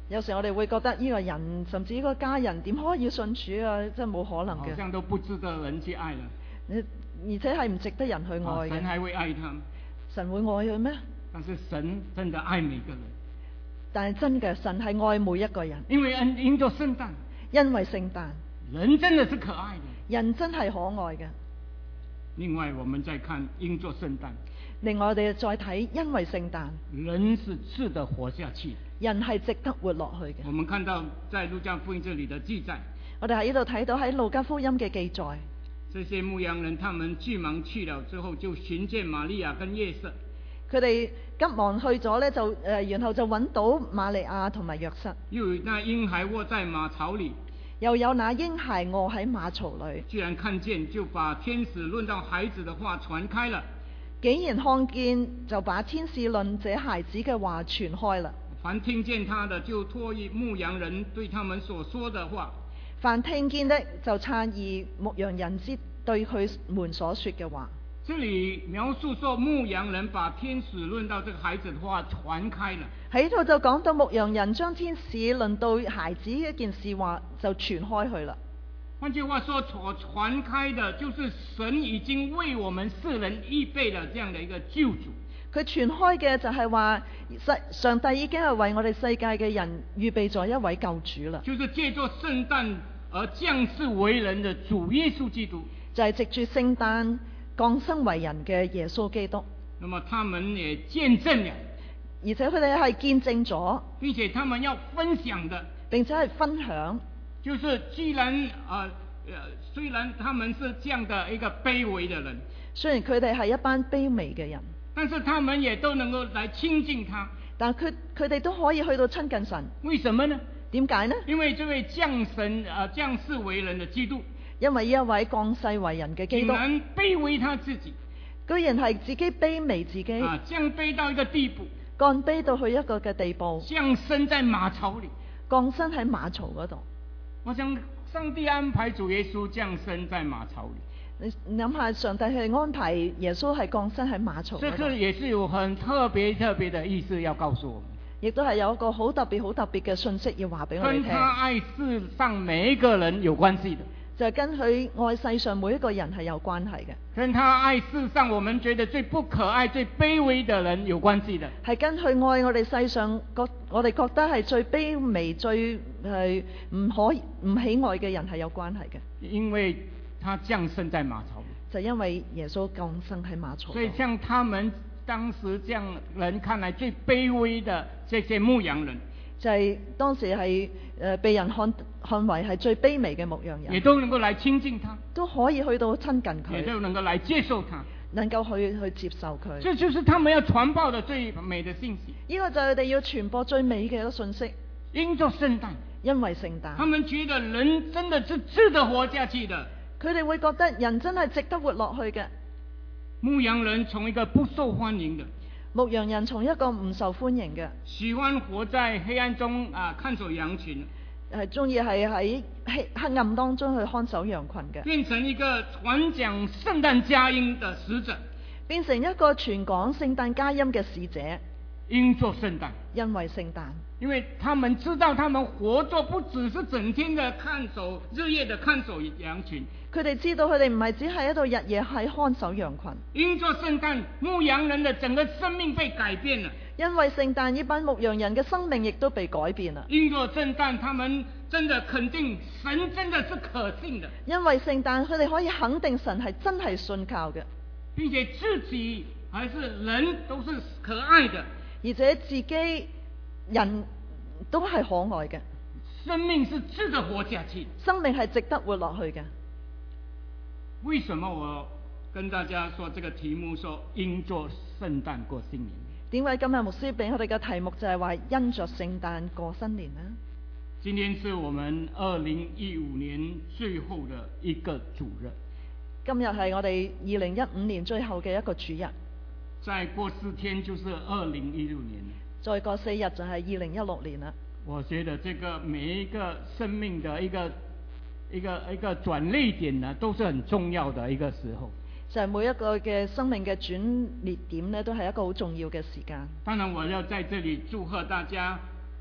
Speaker 2: 有時我哋會覺得呢個人甚至呢個家人點可以信主啊？真係冇可能嘅。
Speaker 1: 好像都不值得人去愛了。
Speaker 2: 而且係唔值得人去愛嘅。
Speaker 1: 神還會愛他們。
Speaker 2: 神會愛佢咩？
Speaker 1: 但是神真的愛每個人。
Speaker 2: 但係真嘅，神係愛每一個人。
Speaker 1: 因為因因着聖誕。
Speaker 2: 因為聖誕。
Speaker 1: 人真的是可愛的。
Speaker 2: 人真係可愛嘅。
Speaker 1: 另外，我們再看因着聖誕。
Speaker 2: 另外，我哋再睇因為聖誕。
Speaker 1: 人是值得活下去。
Speaker 2: 人係值得活落去嘅。
Speaker 1: 我們看到在路加福音這裏的記載。
Speaker 2: 我哋喺呢度睇到喺路加福音嘅記載。
Speaker 1: 這些牧羊人，他們急忙去了之後，就尋見瑪利亞跟約瑟。
Speaker 2: 佢哋急忙去咗呢，就誒、呃，然後就揾到瑪利亞同埋約瑟。
Speaker 1: 又有那嬰孩臥在馬槽裏。
Speaker 2: 又有那嬰孩臥喺馬槽裏。
Speaker 1: 居然看見，就把天使論到孩子的話傳開了。
Speaker 2: 竟然看見，就把天使論這孩子嘅話傳開啦。
Speaker 1: 凡聽見他的，就託意牧羊人對他們所說的話。
Speaker 2: 凡聽見的，就詫異牧羊人之對佢們所說嘅話。
Speaker 1: 這裏描述說，牧羊人把天使論到這個孩子的話傳開了。
Speaker 2: 喺度就講到牧羊人將天使論到孩子一件事話就傳開去啦。
Speaker 1: 換句話說，所傳開的，就是神已經為我們世人預備了這樣的一個救主。
Speaker 2: 佢傳開嘅就係話，上帝已經係為我哋世界嘅人預備咗一位救主啦。
Speaker 1: 就是借着聖誕而降世為人的主耶穌基督。
Speaker 2: 就係藉住聖誕降生為人嘅耶穌基督。
Speaker 1: 那麼他們也見證了，
Speaker 2: 而且佢哋係見證咗，
Speaker 1: 並且他們要分享的，
Speaker 2: 並且係分享。
Speaker 1: 就是既然呃呃，雖然他們是這樣的一個卑微的人，
Speaker 2: 雖然佢哋係一班卑微嘅人，
Speaker 1: 但是他們也都能夠來親近他。
Speaker 2: 但佢佢哋都可以去到親近神。
Speaker 1: 為什麼呢？
Speaker 2: 點解呢？
Speaker 1: 因為這位降神啊、呃、降世為人的基督，
Speaker 2: 因為呢一位降世為人嘅基督，
Speaker 1: 竟然卑微他自己，
Speaker 2: 居然係自己卑微自己，
Speaker 1: 啊降卑到一個地步，
Speaker 2: 降卑到去一個嘅地步，
Speaker 1: 降生在馬槽裏，
Speaker 2: 降生喺馬槽嗰度。
Speaker 1: 我想上帝安排主耶穌降生在馬槽裏，
Speaker 2: 你諗下，上帝去安排耶穌係降生喺馬槽嗰度，
Speaker 1: 這個也是有很特別特別的意思要告訴我們，
Speaker 2: 亦都係有一個好特別好特別嘅信息要話俾我哋聽。
Speaker 1: 跟他愛世上每一個人有關係的，
Speaker 2: 就係跟佢愛世上每一個人係有關係嘅。
Speaker 1: 跟他愛世上我們覺得最不可愛、最卑微的人有關係的，
Speaker 2: 係跟佢愛我哋世上覺我哋覺得係最卑微、最係唔可唔喜愛嘅人係有關係嘅。
Speaker 1: 因為他降生在馬槽裏，
Speaker 2: 就因為耶穌降生喺馬槽。
Speaker 1: 所以像他們當時這樣人看來最卑微的這些牧羊人，
Speaker 2: 就係、是、當時係誒、呃、被人看看為係最卑微嘅牧羊人，
Speaker 1: 也都能夠來親近他，
Speaker 2: 都可以去到親近佢，
Speaker 1: 也都能夠來接受他，
Speaker 2: 能夠去去接受佢。
Speaker 1: 這就是他們要傳報的最美的信息。
Speaker 2: 呢、這個就係佢哋要傳播最美嘅一個信息。
Speaker 1: 因着聖誕，
Speaker 2: 因為聖誕，
Speaker 1: 他們覺得人真的是值得活下去的。
Speaker 2: 佢哋會覺得人真係值得活落去嘅。
Speaker 1: 牧羊人從一個不受歡迎的，
Speaker 2: 牧羊人從一個唔受歡迎嘅，
Speaker 1: 喜歡活在黑暗中啊，看守羊群，
Speaker 2: 係中意係喺黑黑暗當中去看守羊群嘅，
Speaker 1: 變成一個傳講聖誕佳音的使者，
Speaker 2: 變成一個傳講聖誕佳音嘅使者。
Speaker 1: 因着聖誕，
Speaker 2: 因為聖誕，
Speaker 1: 因為他們知道他們活着不只是整天的看守，日夜的看守羊群。
Speaker 2: 佢哋知道佢哋唔係只係喺度日夜喺看守羊群。
Speaker 1: 因着聖誕，牧羊人的整個生命被改變了。
Speaker 2: 因為聖誕，呢班牧羊人嘅生命亦都被改變啦。
Speaker 1: 因着聖誕，他們真的肯定神真的是可信的。
Speaker 2: 因為聖誕，佢哋可以肯定神係真係信靠嘅，
Speaker 1: 並且自己還是人都是可愛的，
Speaker 2: 而且自己人都係可愛嘅。
Speaker 1: 生命是值得活下去，
Speaker 2: 生命係值得活落去嘅。
Speaker 1: 為什麼我跟大家說這個題目說因着聖誕過新年？
Speaker 2: 點解今日牧師俾我哋嘅題目就係話因着聖誕過新年呢？
Speaker 1: 今天是我們二零一五年最後的一個主日。
Speaker 2: 今日係我哋二零一五年最後嘅一個主日。
Speaker 1: 再過四天就是二零一六年。
Speaker 2: 再過四日就係二零一六年啦。我
Speaker 1: 覺得這個每一個生命的一個一個一個轉捩點呢，都是很重要的一個時候。
Speaker 2: 就係每一個嘅生命嘅轉捩點呢，都係一個好重要嘅時間。
Speaker 1: 當然，我要在這裏祝賀大家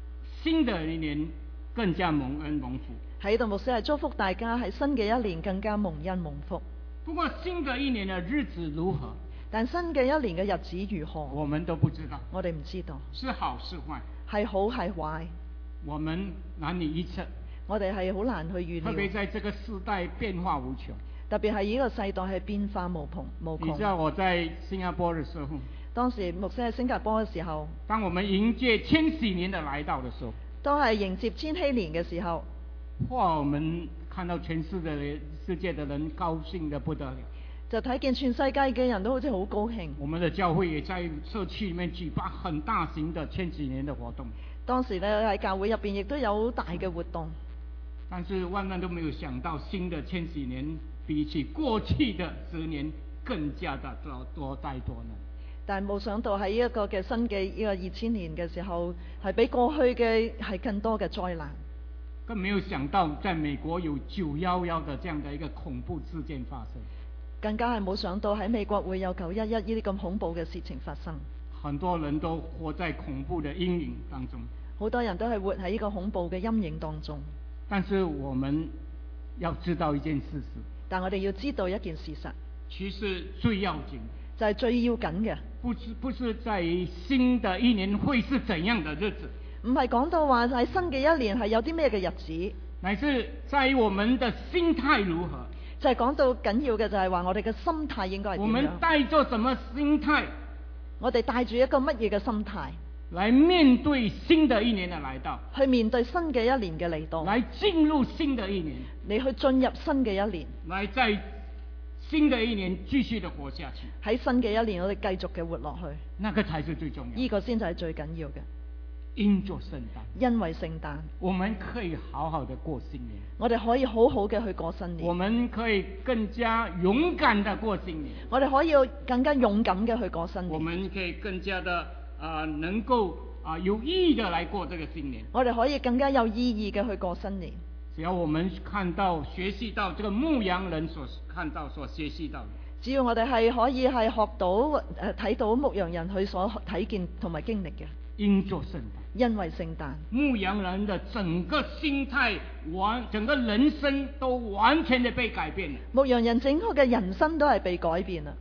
Speaker 1: 新的一年更加蒙恩蒙福。
Speaker 2: 喺度牧師係祝福大家喺新嘅一年更加蒙恩蒙福。
Speaker 1: 不過新的一年的日子如何，
Speaker 2: 但新嘅一年嘅日子如何，
Speaker 1: 我們都不知道，
Speaker 2: 我哋唔知道，
Speaker 1: 是好是壞，
Speaker 2: 係好係壞，
Speaker 1: 我們難以預測。
Speaker 2: 我哋係好難去預
Speaker 1: 特別
Speaker 2: 料。
Speaker 1: 在這個時代變化無窮。
Speaker 2: 特別係呢個世代係變化無窮無
Speaker 1: 你知道
Speaker 2: 窮。
Speaker 1: 我在新加坡的時候，
Speaker 2: 當時牧師喺新加坡嘅時候，
Speaker 1: 當我們迎接千禧年的來到的時候，
Speaker 2: 都係迎接千禧年嘅時候，
Speaker 1: 哇！我們看到全世界的世界的人高興得不得了。
Speaker 2: 就睇見全世界嘅人都好似好高興。
Speaker 1: 我們的教會也在社區裡面舉辦很大型的千禧年的活動。
Speaker 2: 當時咧喺教會入邊亦都有好大嘅活動。
Speaker 1: 但是萬萬都沒有想到，新的千禧年比起過去的十年更加的多多災多難。
Speaker 2: 但係冇想到喺一個嘅新嘅呢個二千年嘅時候，係比過去嘅係更多嘅災難。
Speaker 1: 更沒有想到，在美國有九一一的這樣的一個恐怖事件發生。
Speaker 2: 更加係冇想到喺美國會有九一一呢啲咁恐怖嘅事情發生。
Speaker 1: 很多人都活在恐怖的陰影當中。
Speaker 2: 好多人都係活喺呢個恐怖嘅陰影當中。
Speaker 1: 但是我們要知道一件事實，
Speaker 2: 但我哋要知道一件事實，
Speaker 1: 其實最要緊
Speaker 2: 就係最要緊嘅，
Speaker 1: 不是不是在於新的一年會是怎樣的日子，
Speaker 2: 唔係講到話喺新嘅一年係有啲咩嘅日子，
Speaker 1: 乃是在於我們的心態如何。
Speaker 2: 就係講到緊要嘅就係話我哋嘅心態應該係點樣。
Speaker 1: 我們帶着什麼心態？
Speaker 2: 我哋帶住一個乜嘢嘅心態
Speaker 1: 來面對新的一年的來到，
Speaker 2: 去面對新嘅一年嘅嚟到，
Speaker 1: 來進入新的一年，
Speaker 2: 你去進入新嘅一年，
Speaker 1: 來在新的一年繼續的活下去。
Speaker 2: 喺新嘅一年我哋繼續嘅活落去，
Speaker 1: 那個才是最重要。
Speaker 2: 呢個先就係最緊要嘅。
Speaker 1: 因着聖誕，
Speaker 2: 因為聖誕，
Speaker 1: 我們可以好好的過新年。
Speaker 2: 我哋可以好好嘅去過新年。
Speaker 1: 我們可以更加勇敢的過新年。
Speaker 2: 我哋可以更加勇敢嘅去過新年。
Speaker 1: 我們可以更加的啊、呃，能夠啊、呃、有意義的來過這個新年。
Speaker 2: 我哋可以更加有意義嘅去過新年。
Speaker 1: 只要我們看到、學習到這個牧羊人所看到、所學習到的，
Speaker 2: 只要我哋係可以係學到誒睇到牧羊人佢所睇見同埋經歷嘅。
Speaker 1: 因着聖誕，
Speaker 2: 因為聖誕，
Speaker 1: 牧羊人的整個心態完，整個人生都完全的被改變了。
Speaker 2: 牧羊人整個嘅人生都係被改變啦。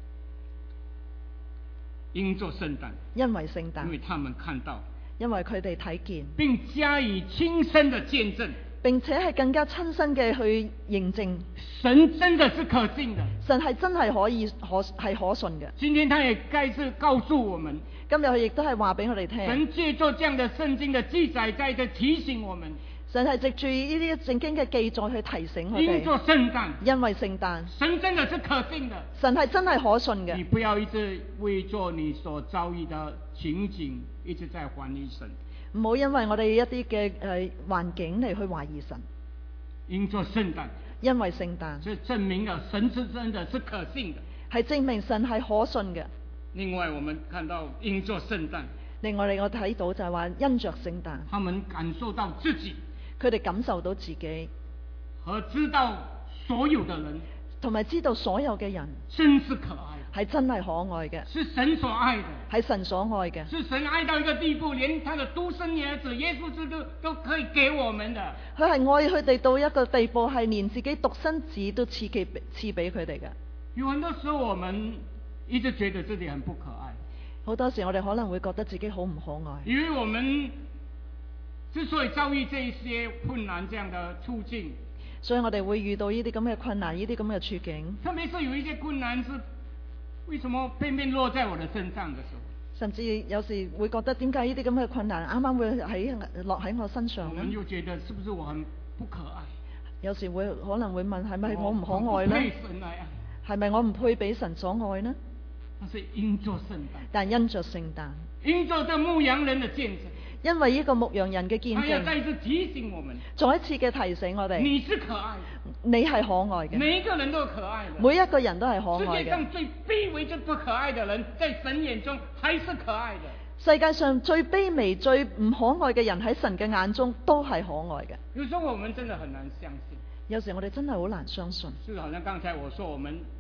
Speaker 1: 因着聖誕，
Speaker 2: 因為聖誕，
Speaker 1: 因為他們看到，
Speaker 2: 因為佢哋睇見，
Speaker 1: 並加以親身的見證，
Speaker 2: 並且係更加親身嘅去認證，
Speaker 1: 神真的是可信的，
Speaker 2: 神係真係可以可係可信嘅。
Speaker 1: 今天他也該是告訴我們，
Speaker 2: 今日佢亦都係話俾我哋聽，
Speaker 1: 神借助這樣的聖經的記載，在這提醒我們，
Speaker 2: 神係藉住呢啲聖經嘅記載去提醒我哋。
Speaker 1: 因着聖誕，
Speaker 2: 因為聖誕，
Speaker 1: 神真的是可信的，
Speaker 2: 神係真係可信嘅。
Speaker 1: 你不要一直為着你所遭遇的情景一直在懷疑神，
Speaker 2: 唔好因為我哋一啲嘅誒環境嚟去懷疑神。
Speaker 1: 因着聖誕，
Speaker 2: 因為聖誕，
Speaker 1: 是證明了神是真的是可信的，
Speaker 2: 係證明神係可信嘅。
Speaker 1: 另外，我們看到因着聖誕，
Speaker 2: 另外，我睇到就係話因着聖誕，
Speaker 1: 他們感受到自己，
Speaker 2: 佢哋感受到自己，
Speaker 1: 和知道所有的人，
Speaker 2: 同埋知道所有嘅人
Speaker 1: 真是可愛，
Speaker 2: 係真係可愛嘅，
Speaker 1: 是神所愛的，
Speaker 2: 係神所愛嘅，
Speaker 1: 是神愛到一個地步，連他的獨生兒子耶穌基督都可以給我們的。
Speaker 2: 佢係愛佢哋到一個地步，係連自己獨生子都賜給賜俾佢哋嘅。
Speaker 1: 有很多時候，我們一直覺得自己很不可愛，
Speaker 2: 好多時我哋可能會覺得自己好唔可愛，
Speaker 1: 因為我們之所以遭遇這些困難這樣的處境，
Speaker 2: 所以我哋會遇到呢啲咁嘅困難，呢啲咁嘅處境。
Speaker 1: 特別是有一些困難是為什麼偏偏落在我的身上的時候，
Speaker 2: 甚至有時會覺得點解呢啲咁嘅困難啱啱會喺落喺我身上呢？
Speaker 1: 我們就覺得是不是我很不可愛？
Speaker 2: 有時會可能會問係咪我唔可愛
Speaker 1: 我
Speaker 2: 呢？
Speaker 1: 不配神愛啊，
Speaker 2: 係咪我唔配俾神所愛呢？
Speaker 1: 那是因着聖誕，
Speaker 2: 但因着聖誕，
Speaker 1: 因着這牧羊人的見證，
Speaker 2: 因為呢個牧羊人嘅見
Speaker 1: 他要再一
Speaker 2: 證，
Speaker 1: 次提醒我們，
Speaker 2: 再一次嘅提醒我哋，
Speaker 1: 你是可愛的，
Speaker 2: 你係可愛嘅，
Speaker 1: 每一個人都可愛的，
Speaker 2: 每一個人都係
Speaker 1: 世
Speaker 2: 可愛嘅。
Speaker 1: 界上最卑微、最不可愛的人，在神眼中還是可愛的。
Speaker 2: 世界上最卑微、最唔可愛嘅人喺神嘅眼中都係可愛嘅。
Speaker 1: 有時候我們真的很難相信，
Speaker 2: 有時我哋真係好難相信，
Speaker 1: 就好像剛才我說，我們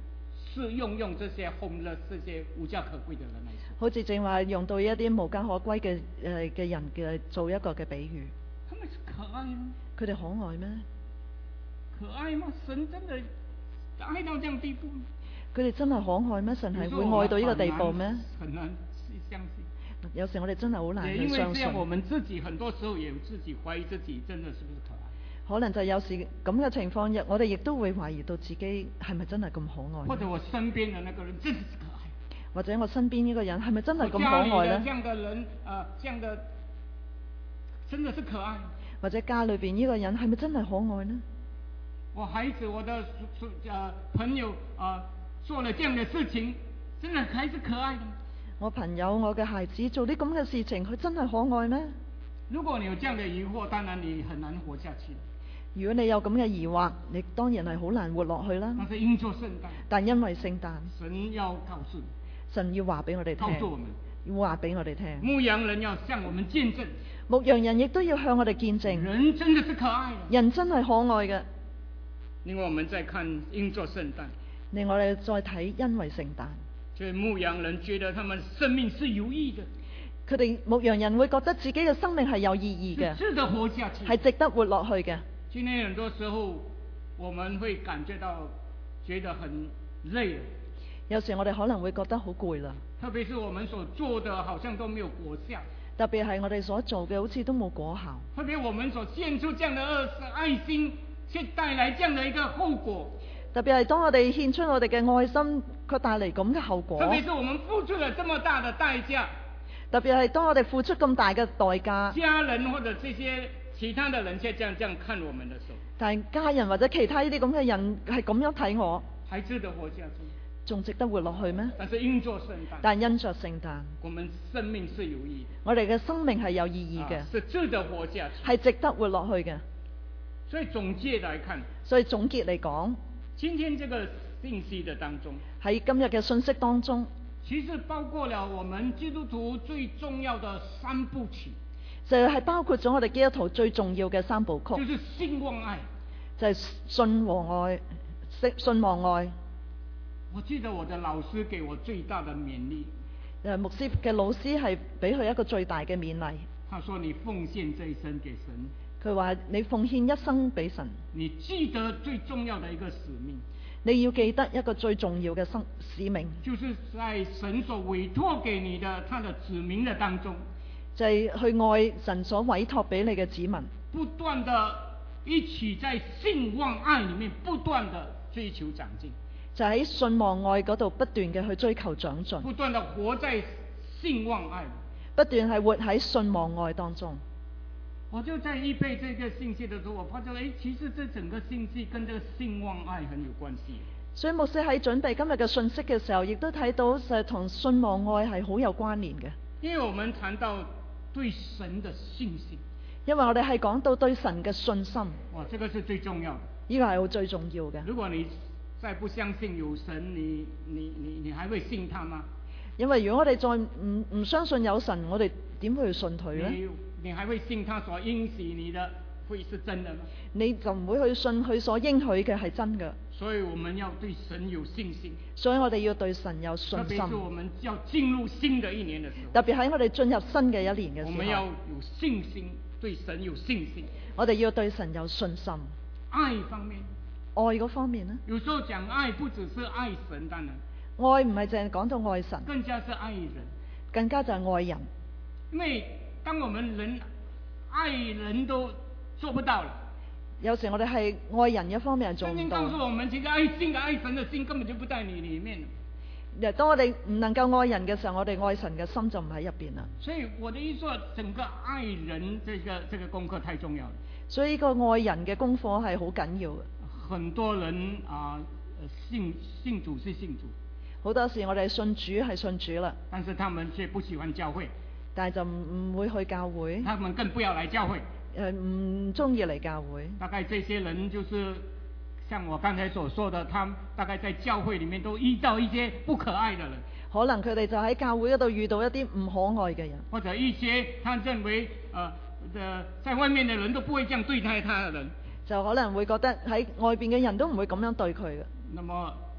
Speaker 1: 是用用這些 homeless 這些無家可歸的人來說。
Speaker 2: 好似正話用到一啲無家可歸嘅誒嘅人嘅做一個嘅比喻。
Speaker 1: 他們是可愛嗎？
Speaker 2: 佢哋可愛咩？
Speaker 1: 可愛嗎？神真的愛到這樣地步嗎？
Speaker 2: 佢哋真係可愛咩？神係會愛到呢個地步咩？
Speaker 1: 很難相信。
Speaker 2: 有時我哋真係好難去
Speaker 1: 也因為
Speaker 2: 相信。
Speaker 1: 這樣，我們自己很多時候也自己懷疑自己真的是不是可愛。
Speaker 2: 可能就有時咁嘅情況，我哋亦都會懷疑到自己係咪真係咁可愛。
Speaker 1: 或者我身邊的那個人真的是可愛。
Speaker 2: 或者我身邊呢個人係咪真係咁可愛呢？
Speaker 1: 這樣的人，呃，這樣的真的是可愛。
Speaker 2: 或者家裏邊呢個人係咪真係可愛呢？
Speaker 1: 我孩子，我的呃朋友啊、呃，做了這樣的事情，真的還是可愛的。
Speaker 2: 我朋友，我嘅孩子做啲咁嘅事情，佢真係可愛咩？
Speaker 1: 如果你有這樣的疑惑，當然你很難活下去。
Speaker 2: 如果你有咁嘅疑惑，你當然係好難活落去啦。
Speaker 1: 但是因作聖誕，
Speaker 2: 但因為聖誕，
Speaker 1: 神要告訴你，
Speaker 2: 神要話俾我哋聽，
Speaker 1: 告訴我們，
Speaker 2: 要話俾我哋聽。
Speaker 1: 牧羊人要向我們見證，
Speaker 2: 牧羊人亦都要向我哋見證，
Speaker 1: 人真的是可愛的，
Speaker 2: 人真係可愛嘅。
Speaker 1: 另外，我們再看因作聖誕，
Speaker 2: 另外我哋再睇因為聖誕，
Speaker 1: 所以牧羊人覺得他們生命是有益的，
Speaker 2: 佢哋牧羊人會覺得自己嘅生命係有意義嘅，
Speaker 1: 值得活下去，
Speaker 2: 係值得活落去嘅。
Speaker 1: 今天很多時候我們會感覺到覺得很累了，
Speaker 2: 有時我哋可能會覺得好攰啦，
Speaker 1: 特別是我們所做的好像都沒有果效，
Speaker 2: 特別係我哋所做嘅好似都冇果效，
Speaker 1: 特別我們所獻出這樣的愛心，卻帶來這樣的一個後果，
Speaker 2: 特別係當我哋獻出我哋嘅愛心，卻帶嚟咁嘅後果。
Speaker 1: 特別是我們付出了這麼大的代價，
Speaker 2: 特別係當我哋付出咁大嘅代價，
Speaker 1: 家人或者這些其他的人卻這樣這樣看我們的時候，
Speaker 2: 但係家人或者其他呢啲咁嘅人係咁樣睇我，
Speaker 1: 還值得活下去，
Speaker 2: 仲值得活落去咩？
Speaker 1: 但是因作聖誕，
Speaker 2: 但因着聖誕，
Speaker 1: 我們生命是有意義的，
Speaker 2: 我哋嘅生命係有意義嘅，
Speaker 1: 啊，是值得活下去，
Speaker 2: 係值得活落去嘅。
Speaker 1: 所以總結來看，
Speaker 2: 所以總結嚟講，
Speaker 1: 今天這個信息的當中，
Speaker 2: 喺今日嘅信息當中，
Speaker 1: 其實包括了我們基督徒最重要的三部曲，
Speaker 2: 就係包括咗我哋基督徒最重要嘅三部曲，
Speaker 1: 就是信望愛，
Speaker 2: 就係信和愛，信信望愛。
Speaker 1: 我記得我的老師給我最大的勉勵，
Speaker 2: 誒牧師嘅老師係俾佢一個最大嘅勉勵。
Speaker 1: 他說：你奉獻這一生給神，
Speaker 2: 佢話你奉獻一生俾神，
Speaker 1: 你記得最重要的一個使命，
Speaker 2: 你要記得一個最重要嘅生使命，
Speaker 1: 就是在神所委託給你的他的子民的當中，
Speaker 2: 就係去愛神所委託俾你嘅子民，
Speaker 1: 不斷的一起在信望愛裏面不斷的追求長進，
Speaker 2: 就喺信望愛嗰度不斷嘅去追求長進，
Speaker 1: 不斷的活在信望愛，
Speaker 2: 不斷係活喺信望愛當中。
Speaker 1: 我就在預備這個信息的時候，我發覺，誒，其實這整個信息跟這個信望愛很有關係。
Speaker 2: 所以牧師喺準備今日嘅信息嘅時候，亦都睇到就係同信望愛係好有關聯嘅。
Speaker 1: 因為我們談到對神的信心，
Speaker 2: 因為我哋係講到對神嘅信心，
Speaker 1: 哇，這個是最重要的。
Speaker 2: 呢個係好最重要嘅。
Speaker 1: 如果你再不相信有神，你你你你還會信他嗎？
Speaker 2: 因為如果我哋再唔唔相信有神，我哋點會去信佢呢？
Speaker 1: 你你還會信他所應許你的會是真的嗎？
Speaker 2: 你就唔會去信佢所應許嘅係真嘅。
Speaker 1: 所以我們要對神有信心，
Speaker 2: 所以我哋要對神有信心。
Speaker 1: 特別是我們要進入新的一年的時候，
Speaker 2: 特別喺我哋進入新嘅一年嘅時候，
Speaker 1: 我們要有信心，對神有信心。
Speaker 2: 我哋要對神有信心。
Speaker 1: 愛方面，
Speaker 2: 愛嗰方面呢？
Speaker 1: 有時候講愛不只是愛神，當然
Speaker 2: 愛唔係淨係講到愛神，
Speaker 1: 更加是愛人，
Speaker 2: 更加就係愛人。
Speaker 1: 因為當我們人愛人都做不到了，
Speaker 2: 有時我哋係愛人一方面係做
Speaker 1: 聖經
Speaker 2: 唔到。
Speaker 1: 告訴我們，其實愛心嘅愛神的心根本就不在你裏面。
Speaker 2: 當我哋唔能夠愛人嘅時候，我哋愛神嘅心就唔喺入邊啦。
Speaker 1: 所以我的意思說，整個愛人這個這個功課太重要了。
Speaker 2: 所以呢個愛人嘅功課係好緊要嘅。
Speaker 1: 很多人啊、呃，信信主是信主，
Speaker 2: 好多時我哋信主係信主啦，
Speaker 1: 但是他們卻不喜歡教會，
Speaker 2: 但係就唔唔會去教會，
Speaker 1: 他們更不要來教會。
Speaker 2: 誒唔中意嚟教會。
Speaker 1: 大概這些人就是像我剛才所說的，他們大概在教會裡面都遇到一些不可愛的人，
Speaker 2: 可能佢哋就喺教會嗰度遇到一啲唔可愛嘅人，
Speaker 1: 或者一些他認為呃的在外面的人都不會這樣對待他的人，
Speaker 2: 就可能會覺得喺外邊嘅人都唔會咁樣對佢嘅。
Speaker 1: 那麼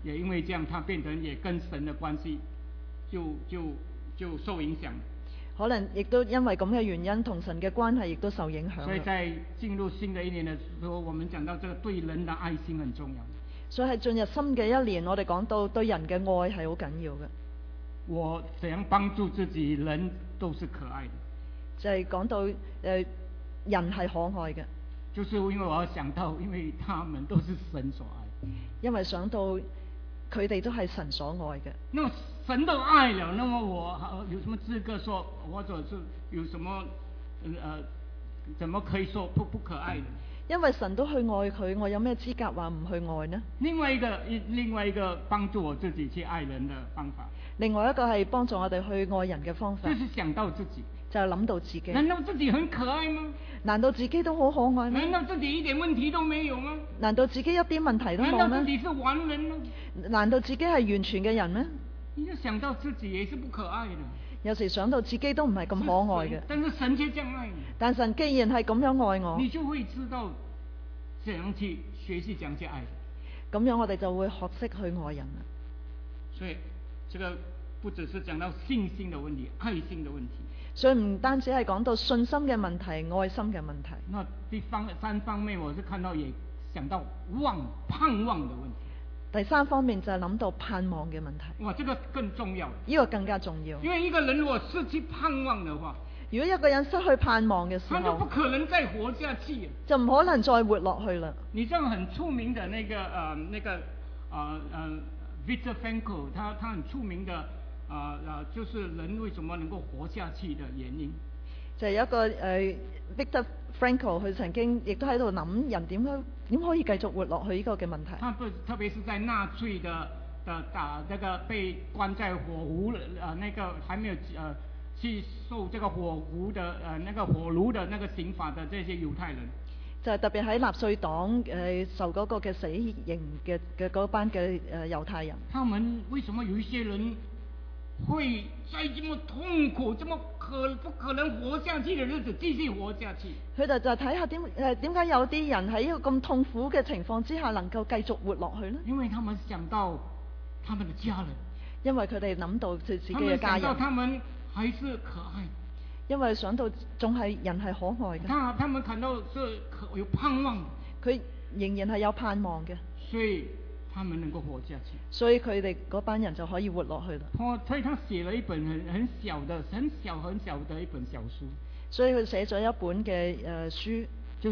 Speaker 1: 也因為這樣，他變成也跟神的關係就就就受影響。
Speaker 2: 可能亦都因為咁嘅原因，同神嘅關係亦都受影響。
Speaker 1: 所以在進入新的一年的時候，我們講到這個對人的愛心很重要。
Speaker 2: 所以係進入新嘅一年，我哋講到對人嘅愛係好緊要嘅。
Speaker 1: 我怎樣幫助自己，人都是可愛的。
Speaker 2: 就係講到誒、呃、人係可愛嘅。
Speaker 1: 就是因為我要想到，因為他們都是神所愛。
Speaker 2: 因為想到佢哋都係神所愛嘅。
Speaker 1: 那麼神都愛了，那麼我有什麼資格說，或者是有什麼呃怎麼可以說不不可愛的？
Speaker 2: 因為神都去愛佢，我有咩資格話唔去愛呢？
Speaker 1: 另外一個另外一個幫助我自己去愛人的方法。
Speaker 2: 另外一個係幫助我哋去愛人嘅方法。
Speaker 1: 就是想到自己。
Speaker 2: 就係諗到自己。
Speaker 1: 難道自己很可愛嗎？
Speaker 2: 難道自己都好可愛嗎？
Speaker 1: 難道自己一點問題都沒有嗎？
Speaker 2: 難道自己一啲問題都冇咩？
Speaker 1: 難道自己是完人嗎？
Speaker 2: 難道自己係完全嘅人咩？
Speaker 1: 你就想到自己也是不可愛的。
Speaker 2: 有時想到自己都唔係咁可愛嘅。
Speaker 1: 但是神卻這樣愛你。
Speaker 2: 但神既然係咁樣愛我，
Speaker 1: 你就會知道怎樣去學習怎樣去愛。
Speaker 2: 咁樣我哋就會學識去愛人啦。
Speaker 1: 所以，這個不只是講到信心的問題，愛心的問題。
Speaker 2: 所以唔單止係講到信心嘅問題、愛心嘅問題。
Speaker 1: 那第方三方面，我是看到也想到望盼望的問題。
Speaker 2: 第三方面就係諗到盼望嘅問題。
Speaker 1: 哇，這個更重要。
Speaker 2: 呢個更加重要。
Speaker 1: 因為一個人如果失去盼望的話，
Speaker 2: 如果一個人失去盼望嘅時候，
Speaker 1: 他就不可能再活下去，
Speaker 2: 就唔可能再活落去啦。
Speaker 1: 你像很出名的那個呃那個呃呃 Viktor Frankl， 他他很出名的。啊、呃、啊！就是人為什麼能夠活下去的原因，
Speaker 2: 就係一個誒、呃、Viktor Frankl， 佢曾經亦都喺度諗人點樣點可以繼續活落去呢個嘅問題。
Speaker 1: 他不特別是在納粹的的打那個被關在火爐啊、呃，那個還沒有呃去受這個火爐的呃那個火爐的那個刑罰的這些猶太人，
Speaker 2: 就係特別喺納粹黨誒、呃、受嗰個嘅死刑嘅嘅嗰班嘅誒猶太人。
Speaker 1: 他們為什麼有一些人會在這麼痛苦、這麼可不可能活下去的日子繼續活下去？
Speaker 2: 佢哋就睇下點誒點解有啲人喺一個咁痛苦嘅情況之下能夠繼續活落去呢？
Speaker 1: 因為他們想到他們的家人，
Speaker 2: 因為佢哋諗到自己嘅家人，
Speaker 1: 他們想到他們還是可愛，
Speaker 2: 因為想到仲係人係可愛嘅。
Speaker 1: 他他們看到是有盼望，
Speaker 2: 佢仍然係有盼望嘅，
Speaker 1: 所以他們能夠活下去，
Speaker 2: 所以佢哋嗰班人就可以活落去啦。
Speaker 1: 所以他寫了一本很很小的、很小很小的一本小書。
Speaker 2: 所以佢寫咗一本嘅誒、呃、書，
Speaker 1: 就是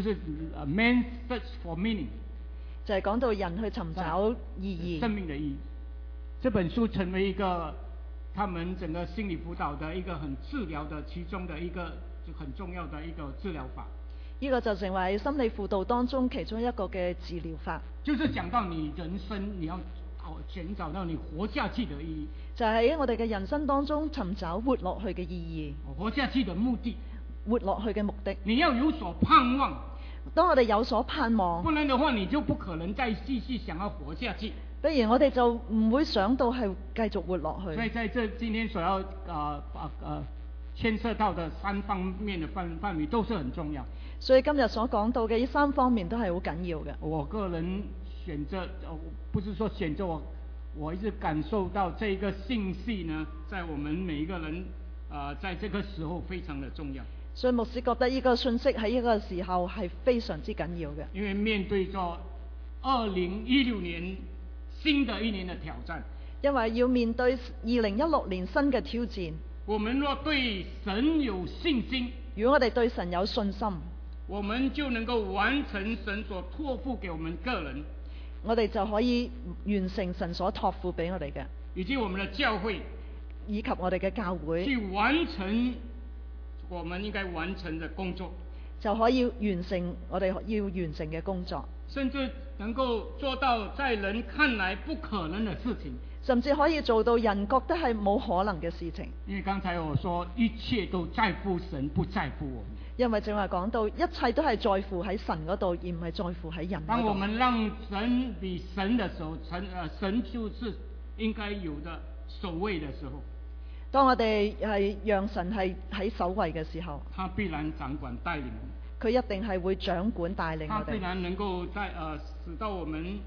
Speaker 1: Man Search for Meaning，
Speaker 2: 就係講到人去尋找意義、
Speaker 1: 生命的意義。這本書成為一個他們整個心理輔導的一個很治療的其中的一個就很重要的一個治療法。
Speaker 2: 呢個就成為心理輔導當中其中一個嘅治療法。
Speaker 1: 就是講到你人生你要尋找到你活下去的意義，
Speaker 2: 就喺我哋嘅人生當中尋找活落去嘅意義，
Speaker 1: 活下去的目的，
Speaker 2: 活落去嘅目的。
Speaker 1: 你要有所盼望，
Speaker 2: 當我哋有所盼望，
Speaker 1: 不然的話你就不可能再繼續想要活下去。
Speaker 2: 不然我哋就唔會想到係繼續活落去。
Speaker 1: 所以在這今天所要啊啊啊牽涉到的三方面的範範圍都是很重要。
Speaker 2: 所以今日所講到嘅呢三方面都係好緊要嘅。
Speaker 1: 我個人選擇，不是說選擇我，我一直感受到這一個信息呢，在我們每一個人啊、呃，在這個時候非常的重要。
Speaker 2: 所以牧師覺得呢個信息喺呢個時候係非常之緊要嘅。
Speaker 1: 因為面對着二零一六年新的一年的挑戰，
Speaker 2: 因為要面對二零一六年新嘅挑戰，
Speaker 1: 我們若對神有信心，
Speaker 2: 如果我哋對神有信心，
Speaker 1: 我們就能夠完成神所託付給我們個人，
Speaker 2: 我哋就可以完成神所託付俾我哋嘅，
Speaker 1: 以及我們的教會，
Speaker 2: 以及我哋嘅教會，
Speaker 1: 去完成我們應該完成的工作，
Speaker 2: 就可以完成我哋要完成嘅工作，
Speaker 1: 甚至能夠做到在人看來不可能的事情，
Speaker 2: 甚至可以做到人覺得係冇可能嘅事情。
Speaker 1: 因為剛才我說一切都在乎神，不在乎我們。
Speaker 2: 因為正話講到一切都係在乎喺神嗰度，而唔係在乎喺人嗰度。
Speaker 1: 當我們讓神比神的時候，神呃神就是應該有的首位的時候。當
Speaker 2: 我哋係讓神係喺首位嘅時候，
Speaker 1: 他必然掌管帶領我們。
Speaker 2: 佢一定係會掌管帶領我哋。
Speaker 1: 他必然能夠在呃使到我們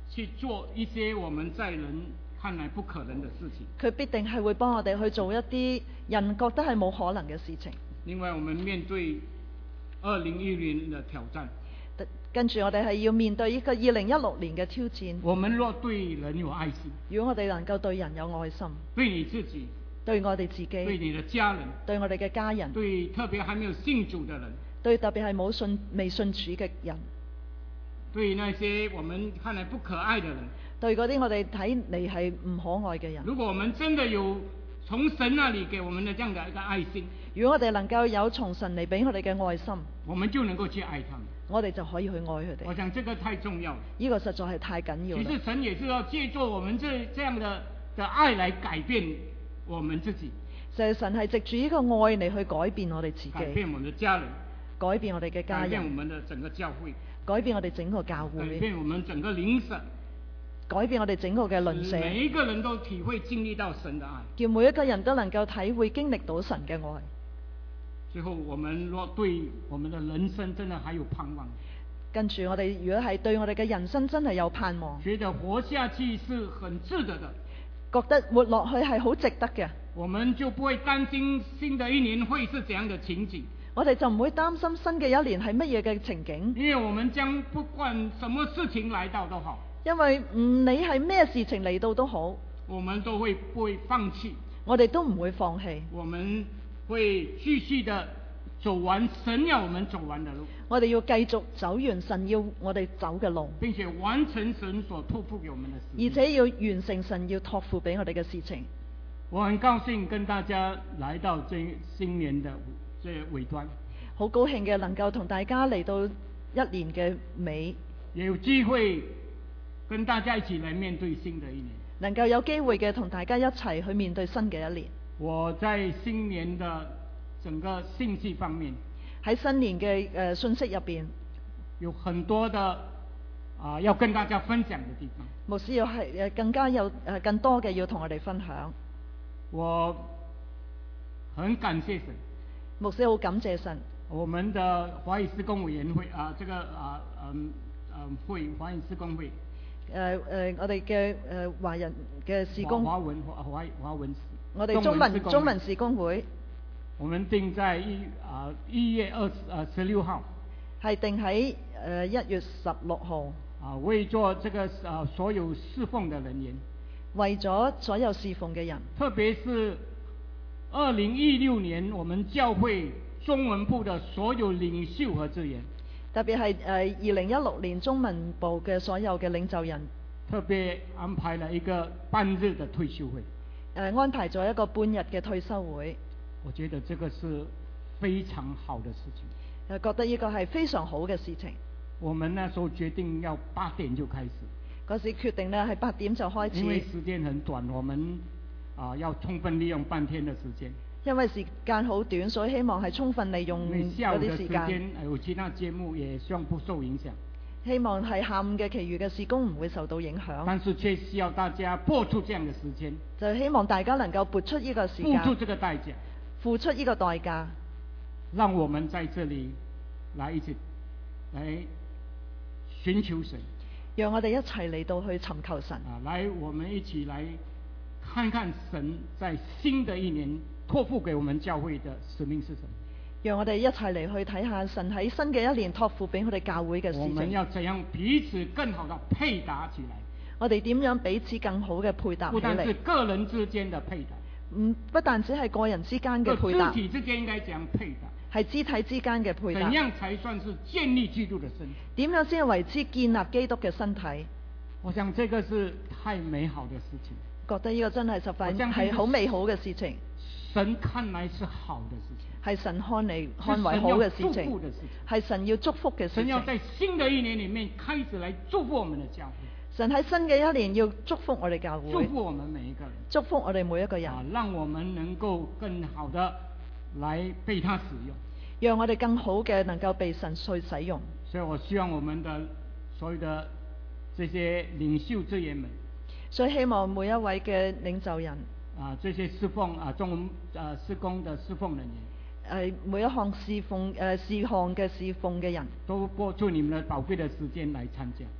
Speaker 1: 去做一些我們在人看來不可能的事情。
Speaker 2: 佢必定係會幫我哋去做一啲人覺得係冇可能嘅事情。
Speaker 1: 另外，我們面對二零一零的挑戰，
Speaker 2: 跟住我哋係要面對一個二零一六年嘅挑戰。
Speaker 1: 我們若對人有愛心，
Speaker 2: 如果我哋能夠對人有愛心，
Speaker 1: 對你自己，
Speaker 2: 對我哋自己，
Speaker 1: 對你的家人，
Speaker 2: 對我哋嘅家人，
Speaker 1: 對特別還沒有信主的人，
Speaker 2: 對特別係冇信未信主嘅人，
Speaker 1: 對那些我們看來不可愛的人，
Speaker 2: 對嗰啲我哋睇嚟係唔可愛嘅人。
Speaker 1: 如果我們真的有從神那裡給我們的這樣的一個愛心，
Speaker 2: 如果我哋能夠有從神嚟俾我哋嘅愛心，
Speaker 1: 我們就能夠去愛他們。
Speaker 2: 我哋就可以去愛佢哋。
Speaker 1: 我想這個太重要了。
Speaker 2: 呢個實在係太緊要啦。
Speaker 1: 其實神也是要借助我們這這樣的的愛來改變我們自己。
Speaker 2: 就係神係藉住呢個愛嚟去改變我哋自己，
Speaker 1: 改變我們的家人，
Speaker 2: 改變我哋嘅家人，
Speaker 1: 改變我們的整個教會，
Speaker 2: 改變我哋整個教會，
Speaker 1: 改變我們整個鄰舍，
Speaker 2: 改變我哋整個嘅鄰舍。
Speaker 1: 每一個人都體會經歷到神的愛，
Speaker 2: 叫每一個人都能夠體會經歷到神嘅愛。
Speaker 1: 最後，我們若對我們的人生真的還有盼望，
Speaker 2: 跟住我哋如果係對我哋嘅人生真係有盼望，
Speaker 1: 覺得活下去是很值得的，
Speaker 2: 覺得活落去係好值得嘅，
Speaker 1: 我們就不會擔心新的一年會是怎樣的情景。
Speaker 2: 我哋就唔會擔心新嘅一年係乜嘢嘅情景，
Speaker 1: 因為我們將不管什麼事情來到都好，
Speaker 2: 因為唔理係咩事情嚟到都好，
Speaker 1: 我們都會不會放棄，
Speaker 2: 我哋都唔會放棄，
Speaker 1: 我們會繼續的走完神要我們走完的路，
Speaker 2: 我哋要繼續走完神要我哋走嘅路，
Speaker 1: 並且完成神所託付給我們的事情，
Speaker 2: 而且要完成神要託付俾我哋嘅事情。
Speaker 1: 我很高興跟大家來到這新年的這尾端，
Speaker 2: 好高興嘅能夠同大家嚟到一年嘅尾，
Speaker 1: 也有機會跟大家一起來面對新的一年，
Speaker 2: 能夠有機會嘅同大家一齊去面對新嘅一年。
Speaker 1: 我在新年的整個信息方面，
Speaker 2: 喺新年嘅誒信息入邊，
Speaker 1: 有很多的啊、呃、要跟大家分享的地方。
Speaker 2: 牧師要係誒更加有誒更多嘅要同我哋分享。
Speaker 1: 我很感謝神，
Speaker 2: 牧師好感謝神。
Speaker 1: 我們的華語事工委員會啊，這個啊嗯嗯會華語事工會，
Speaker 2: 誒誒、呃，我哋嘅誒華人嘅事工，
Speaker 1: 華文華華華文，
Speaker 2: 我哋中文中文事工會，
Speaker 1: 我們定在一啊一月二十啊十六號，
Speaker 2: 係定喺誒一月十六號，
Speaker 1: 啊為做這個啊所有侍奉的人員，
Speaker 2: 為咗所有侍奉嘅人，
Speaker 1: 特別是二零一六年我們教會中文部的所有領袖和職員，
Speaker 2: 特別係誒二零一六年中文部嘅所有嘅領袖人，
Speaker 1: 特別安排了一個半日的退休會，誒、
Speaker 2: 呃、安排咗一個半日嘅退休會。
Speaker 1: 我覺得這個是非常好的事情。
Speaker 2: 誒覺得呢個係非常好嘅事情。
Speaker 1: 我們那時候決定要八點就開始。嗰
Speaker 2: 時決定呢係八點就開始。
Speaker 1: 因為時間很短，我們啊要充分利用半天的時間。
Speaker 2: 因為時間好短，所以希望係充分利用嗰啲時間。
Speaker 1: 下午的時間有其他節目，也希望不受影響。
Speaker 2: 希望係下午嘅其餘嘅事工唔會受到影響。
Speaker 1: 但是卻需要大家撥出這樣的時間。
Speaker 2: 就希望大家能夠撥出呢個時間。
Speaker 1: 付出這個代價。
Speaker 2: 付出呢個代價，
Speaker 1: 讓我們在這裡來一起來尋求神，
Speaker 2: 讓我哋一齊嚟到去尋求神。
Speaker 1: 啊，來我們一起來看看神在新的一年託付給我們教會的使命是什麼。
Speaker 2: 讓我哋一齊嚟去睇下神喺新嘅一年託付俾我哋教會嘅事情。
Speaker 1: 我們要怎樣彼此更好的配搭起來？
Speaker 2: 我哋點樣彼此更好嘅配搭起嚟？
Speaker 1: 不但是個人之間的配搭。
Speaker 2: 唔不但只係個人之間嘅配搭，
Speaker 1: 肢體之間應該講配搭，
Speaker 2: 係肢體之間嘅配搭。
Speaker 1: 怎樣才算是建立基督的身體？
Speaker 2: 點樣先係為之建立基督嘅身體？
Speaker 1: 我想這個是太美好的事情。
Speaker 2: 覺得呢個真係十分係好美好嘅事情。
Speaker 1: 神看來是好的事情，
Speaker 2: 係神看嚟看為好嘅事情，係神要祝福嘅事情。
Speaker 1: 神要在新的一年裡面開始來祝福我們的教會。
Speaker 2: 神喺新嘅一年要祝福我哋教會，
Speaker 1: 祝福我們每一個人，
Speaker 2: 祝福我哋每一個人，
Speaker 1: 啊，讓我們能夠更好的來被他使用，
Speaker 2: 讓我哋更好嘅能夠被神去使用。
Speaker 1: 所以我希望我們的所有的這些領袖職員們，
Speaker 2: 所以希望每一位嘅領袖人，
Speaker 1: 啊，這些侍奉啊中文啊事工的侍奉人員，
Speaker 2: 誒每一項侍奉誒事項嘅侍奉嘅人，
Speaker 1: 都撥出你們的寶貴的時間來參加。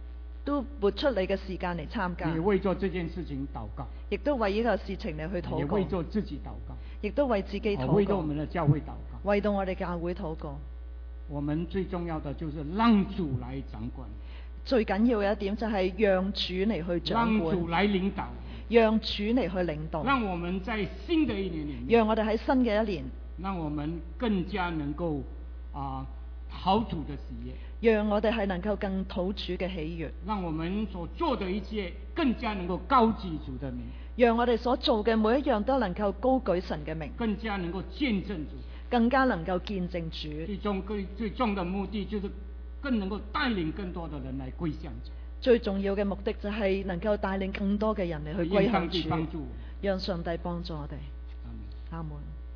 Speaker 2: 都撥出你嘅時間嚟參加
Speaker 1: 也，為咗這件事情禱告，
Speaker 2: 亦都為呢個事情嚟去
Speaker 1: 也
Speaker 2: 禱告
Speaker 1: 為，咗自己禱告，
Speaker 2: 亦都為自己禱告
Speaker 1: 啊為咗我，們的教會禱告。
Speaker 2: 為到我哋教會禱告。
Speaker 1: 我們最重要的就是讓主來掌管，
Speaker 2: 最緊要嘅一點就係讓主嚟去掌管，
Speaker 1: 讓主來領導，
Speaker 2: 讓主嚟去領導，
Speaker 1: 讓我們在新的一年裏面，
Speaker 2: 讓我哋喺新嘅一年，
Speaker 1: 讓我們更加能夠啊討主的喜悅，
Speaker 2: 讓我哋係能夠更討主嘅喜悅，
Speaker 1: 讓我們所做的一切更加能夠高舉主的名，
Speaker 2: 讓我哋所做嘅每一樣都能夠高舉神嘅名，
Speaker 1: 更加能夠見證主，
Speaker 2: 更加能夠見證主。
Speaker 1: 最終最最終的目的就是更能夠帶領更多的人來歸向主。
Speaker 2: 最重要嘅目的就係能夠帶領更多嘅人嚟去歸向
Speaker 1: 願上帝幫助
Speaker 2: 主，
Speaker 1: 我們。
Speaker 2: 讓上帝幫助我哋。
Speaker 1: 阿門。
Speaker 2: 阿門。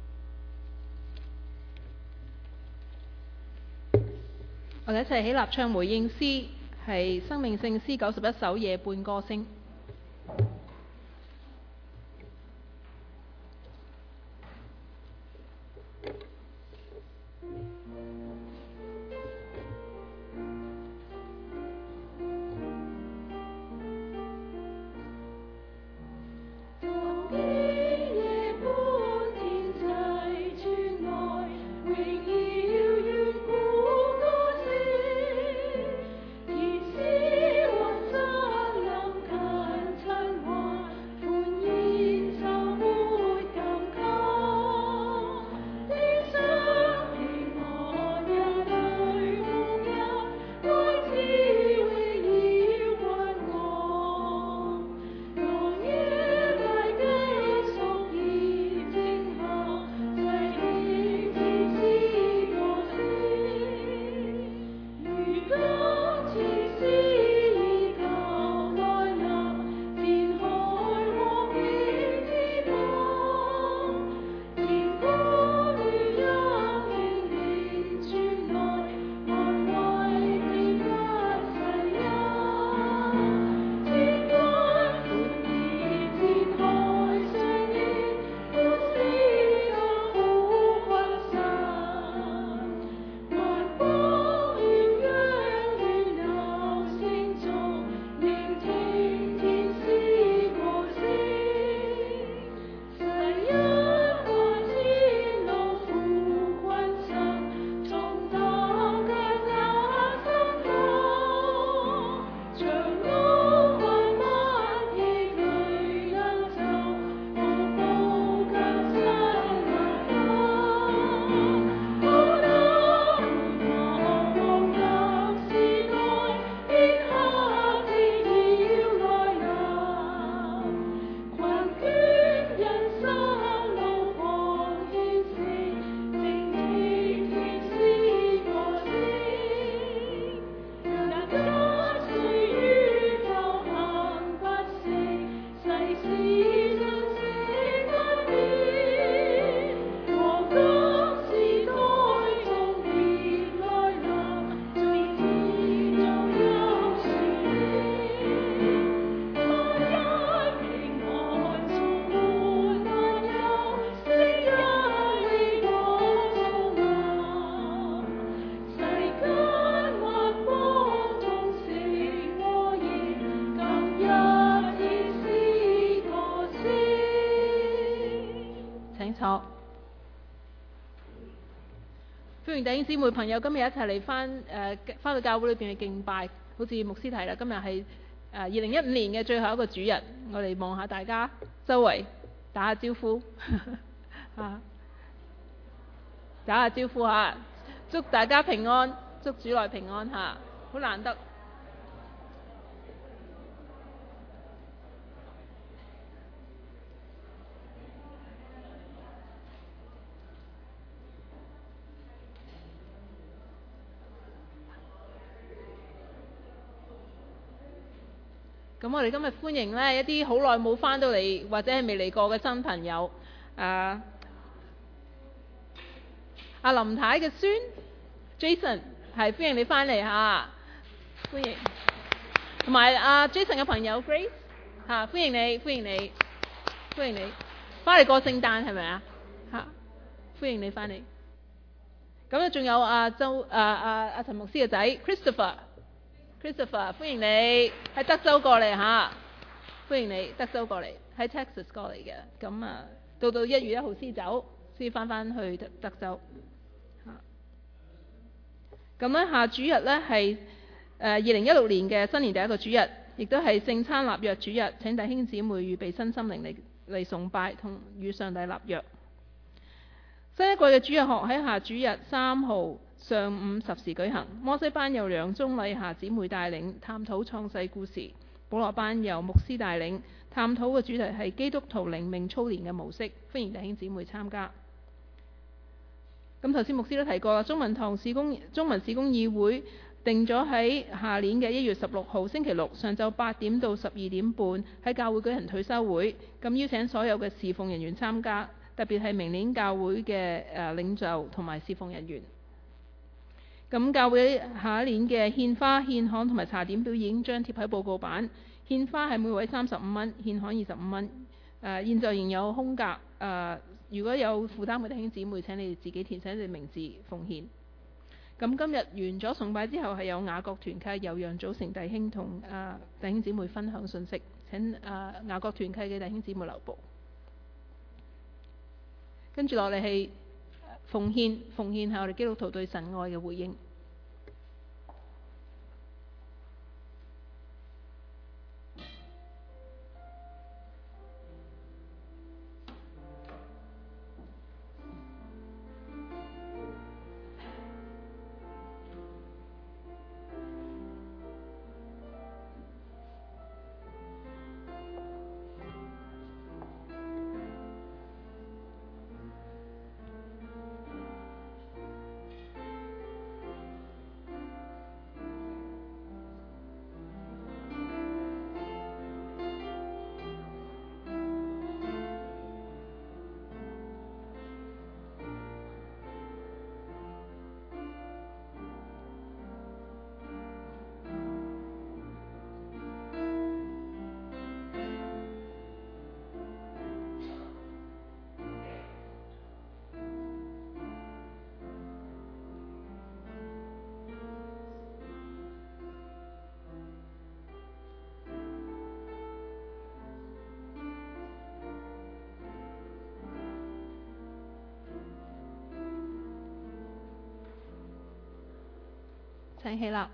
Speaker 3: 我哋一齊起立唱回應詩，係生命聖詩九十一首夜半歌聲。歡迎弟兄姊妹朋友今日一齊嚟翻誒翻到教會裏邊嘅敬拜，好似牧師提啦，今日係誒二零一五年嘅最後一個主日，我哋望下大家周圍打下招呼嚇，打下招呼嚇，祝大家平安，祝主內平安嚇，好難得。咁我哋今日歡迎呢一啲好耐冇返到嚟或者係未嚟過嘅新朋友，誒阿林太嘅孫 Jason 係歡迎你返嚟嚇，歡迎，同埋阿 Jason 嘅朋友 Grace 嚇，歡迎你歡迎你歡迎你返嚟過聖誕係咪啊嚇？歡迎你返嚟。咁啊仲有阿周阿阿阿陳牧師嘅仔 Christopher Christopher， 歡迎你喺德州過嚟嚇，歡迎你德州過嚟，喺 Texas 過嚟嘅。咁啊，到到一月一號先走，先翻翻去德德州嚇。咁咧下主日咧係誒二零一六年嘅新年第一個主日，亦都係聖餐立約主日。請弟兄姊妹預備新心靈嚟嚟崇拜同與上帝立約。新一季嘅主日學喺下主日三號上午十時舉行。摩西班由梁宗禮夏姊妹帶領探討創世故事，保羅班由牧師帶領探討嘅主題係基督徒靈命操練嘅模式。歡迎弟兄姊妹參加。咁頭先牧師都提過啦，中文堂事工中文事工議會定咗喺下年嘅一月十六號星期六上晝八點到十二點半喺教會舉行退休會，咁邀請所有嘅侍奉人員參加。特別係明年教會嘅誒領袖同埋侍奉人員。咁教會下一年嘅獻花、獻刊同埋茶點表演將貼喺報告板。獻花係每位三十五蚊，獻刊二十五蚊。誒、呃，現在仍有空格。誒、呃，如果有負擔嘅弟兄姊妹，請你哋自己填寫你哋名字奉獻。咁今日完咗崇拜之後，係有雅各團契由楊祖成弟兄同誒、呃、弟兄姊妹分享信息。請誒、呃、雅各團契嘅弟兄姊妹留步。跟住落嚟係奉獻，奉獻係我哋基督徒對神愛嘅回應。請起立。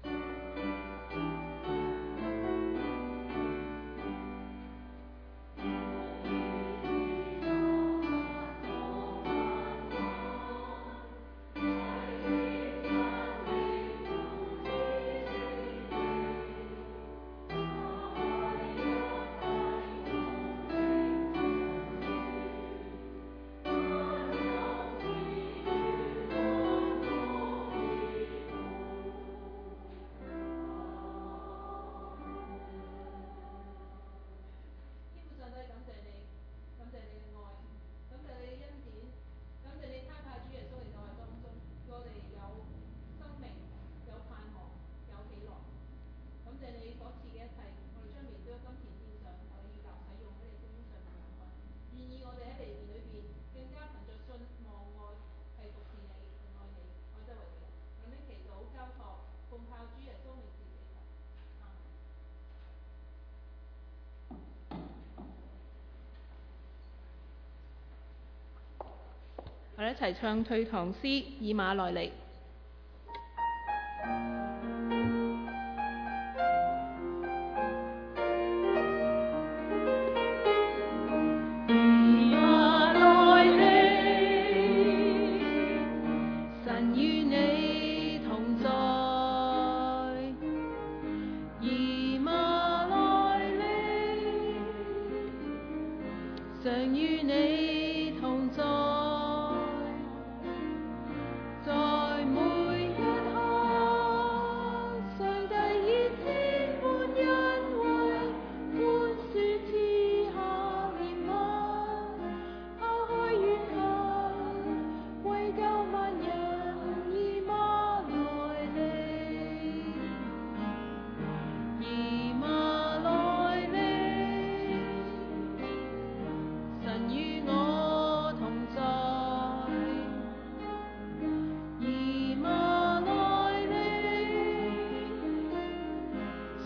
Speaker 3: 我哋一齊唱退堂詩《以馬內利》。
Speaker 4: 在每一刻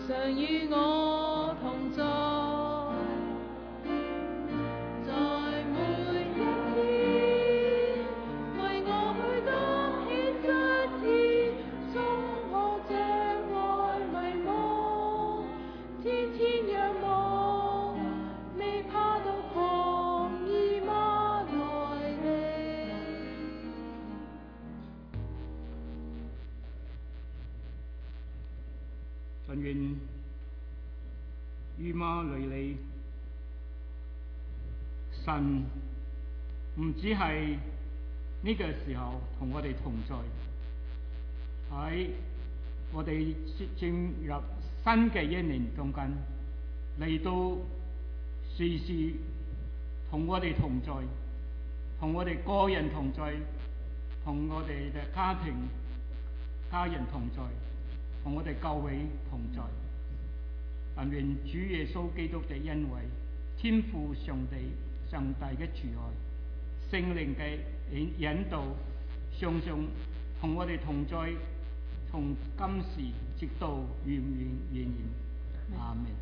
Speaker 3: 常與我同在。
Speaker 1: 但願於馬內利，神唔只係呢個時候同我哋同在，喺我哋進入新嘅一年中間，嚟到時時同我哋同在，同我哋個人同在，同我哋嘅家庭家人同在，同我哋教會同在。但願主耶穌基督嘅恩惠、天父上帝上帝嘅慈愛、聖靈嘅引引導，常常同我哋同在，從今時直到永永遠遠。阿門。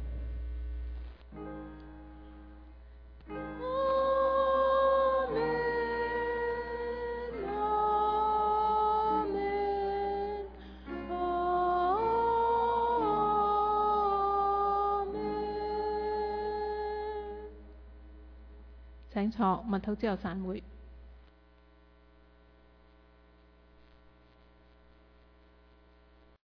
Speaker 3: 請坐，默禱之後散會。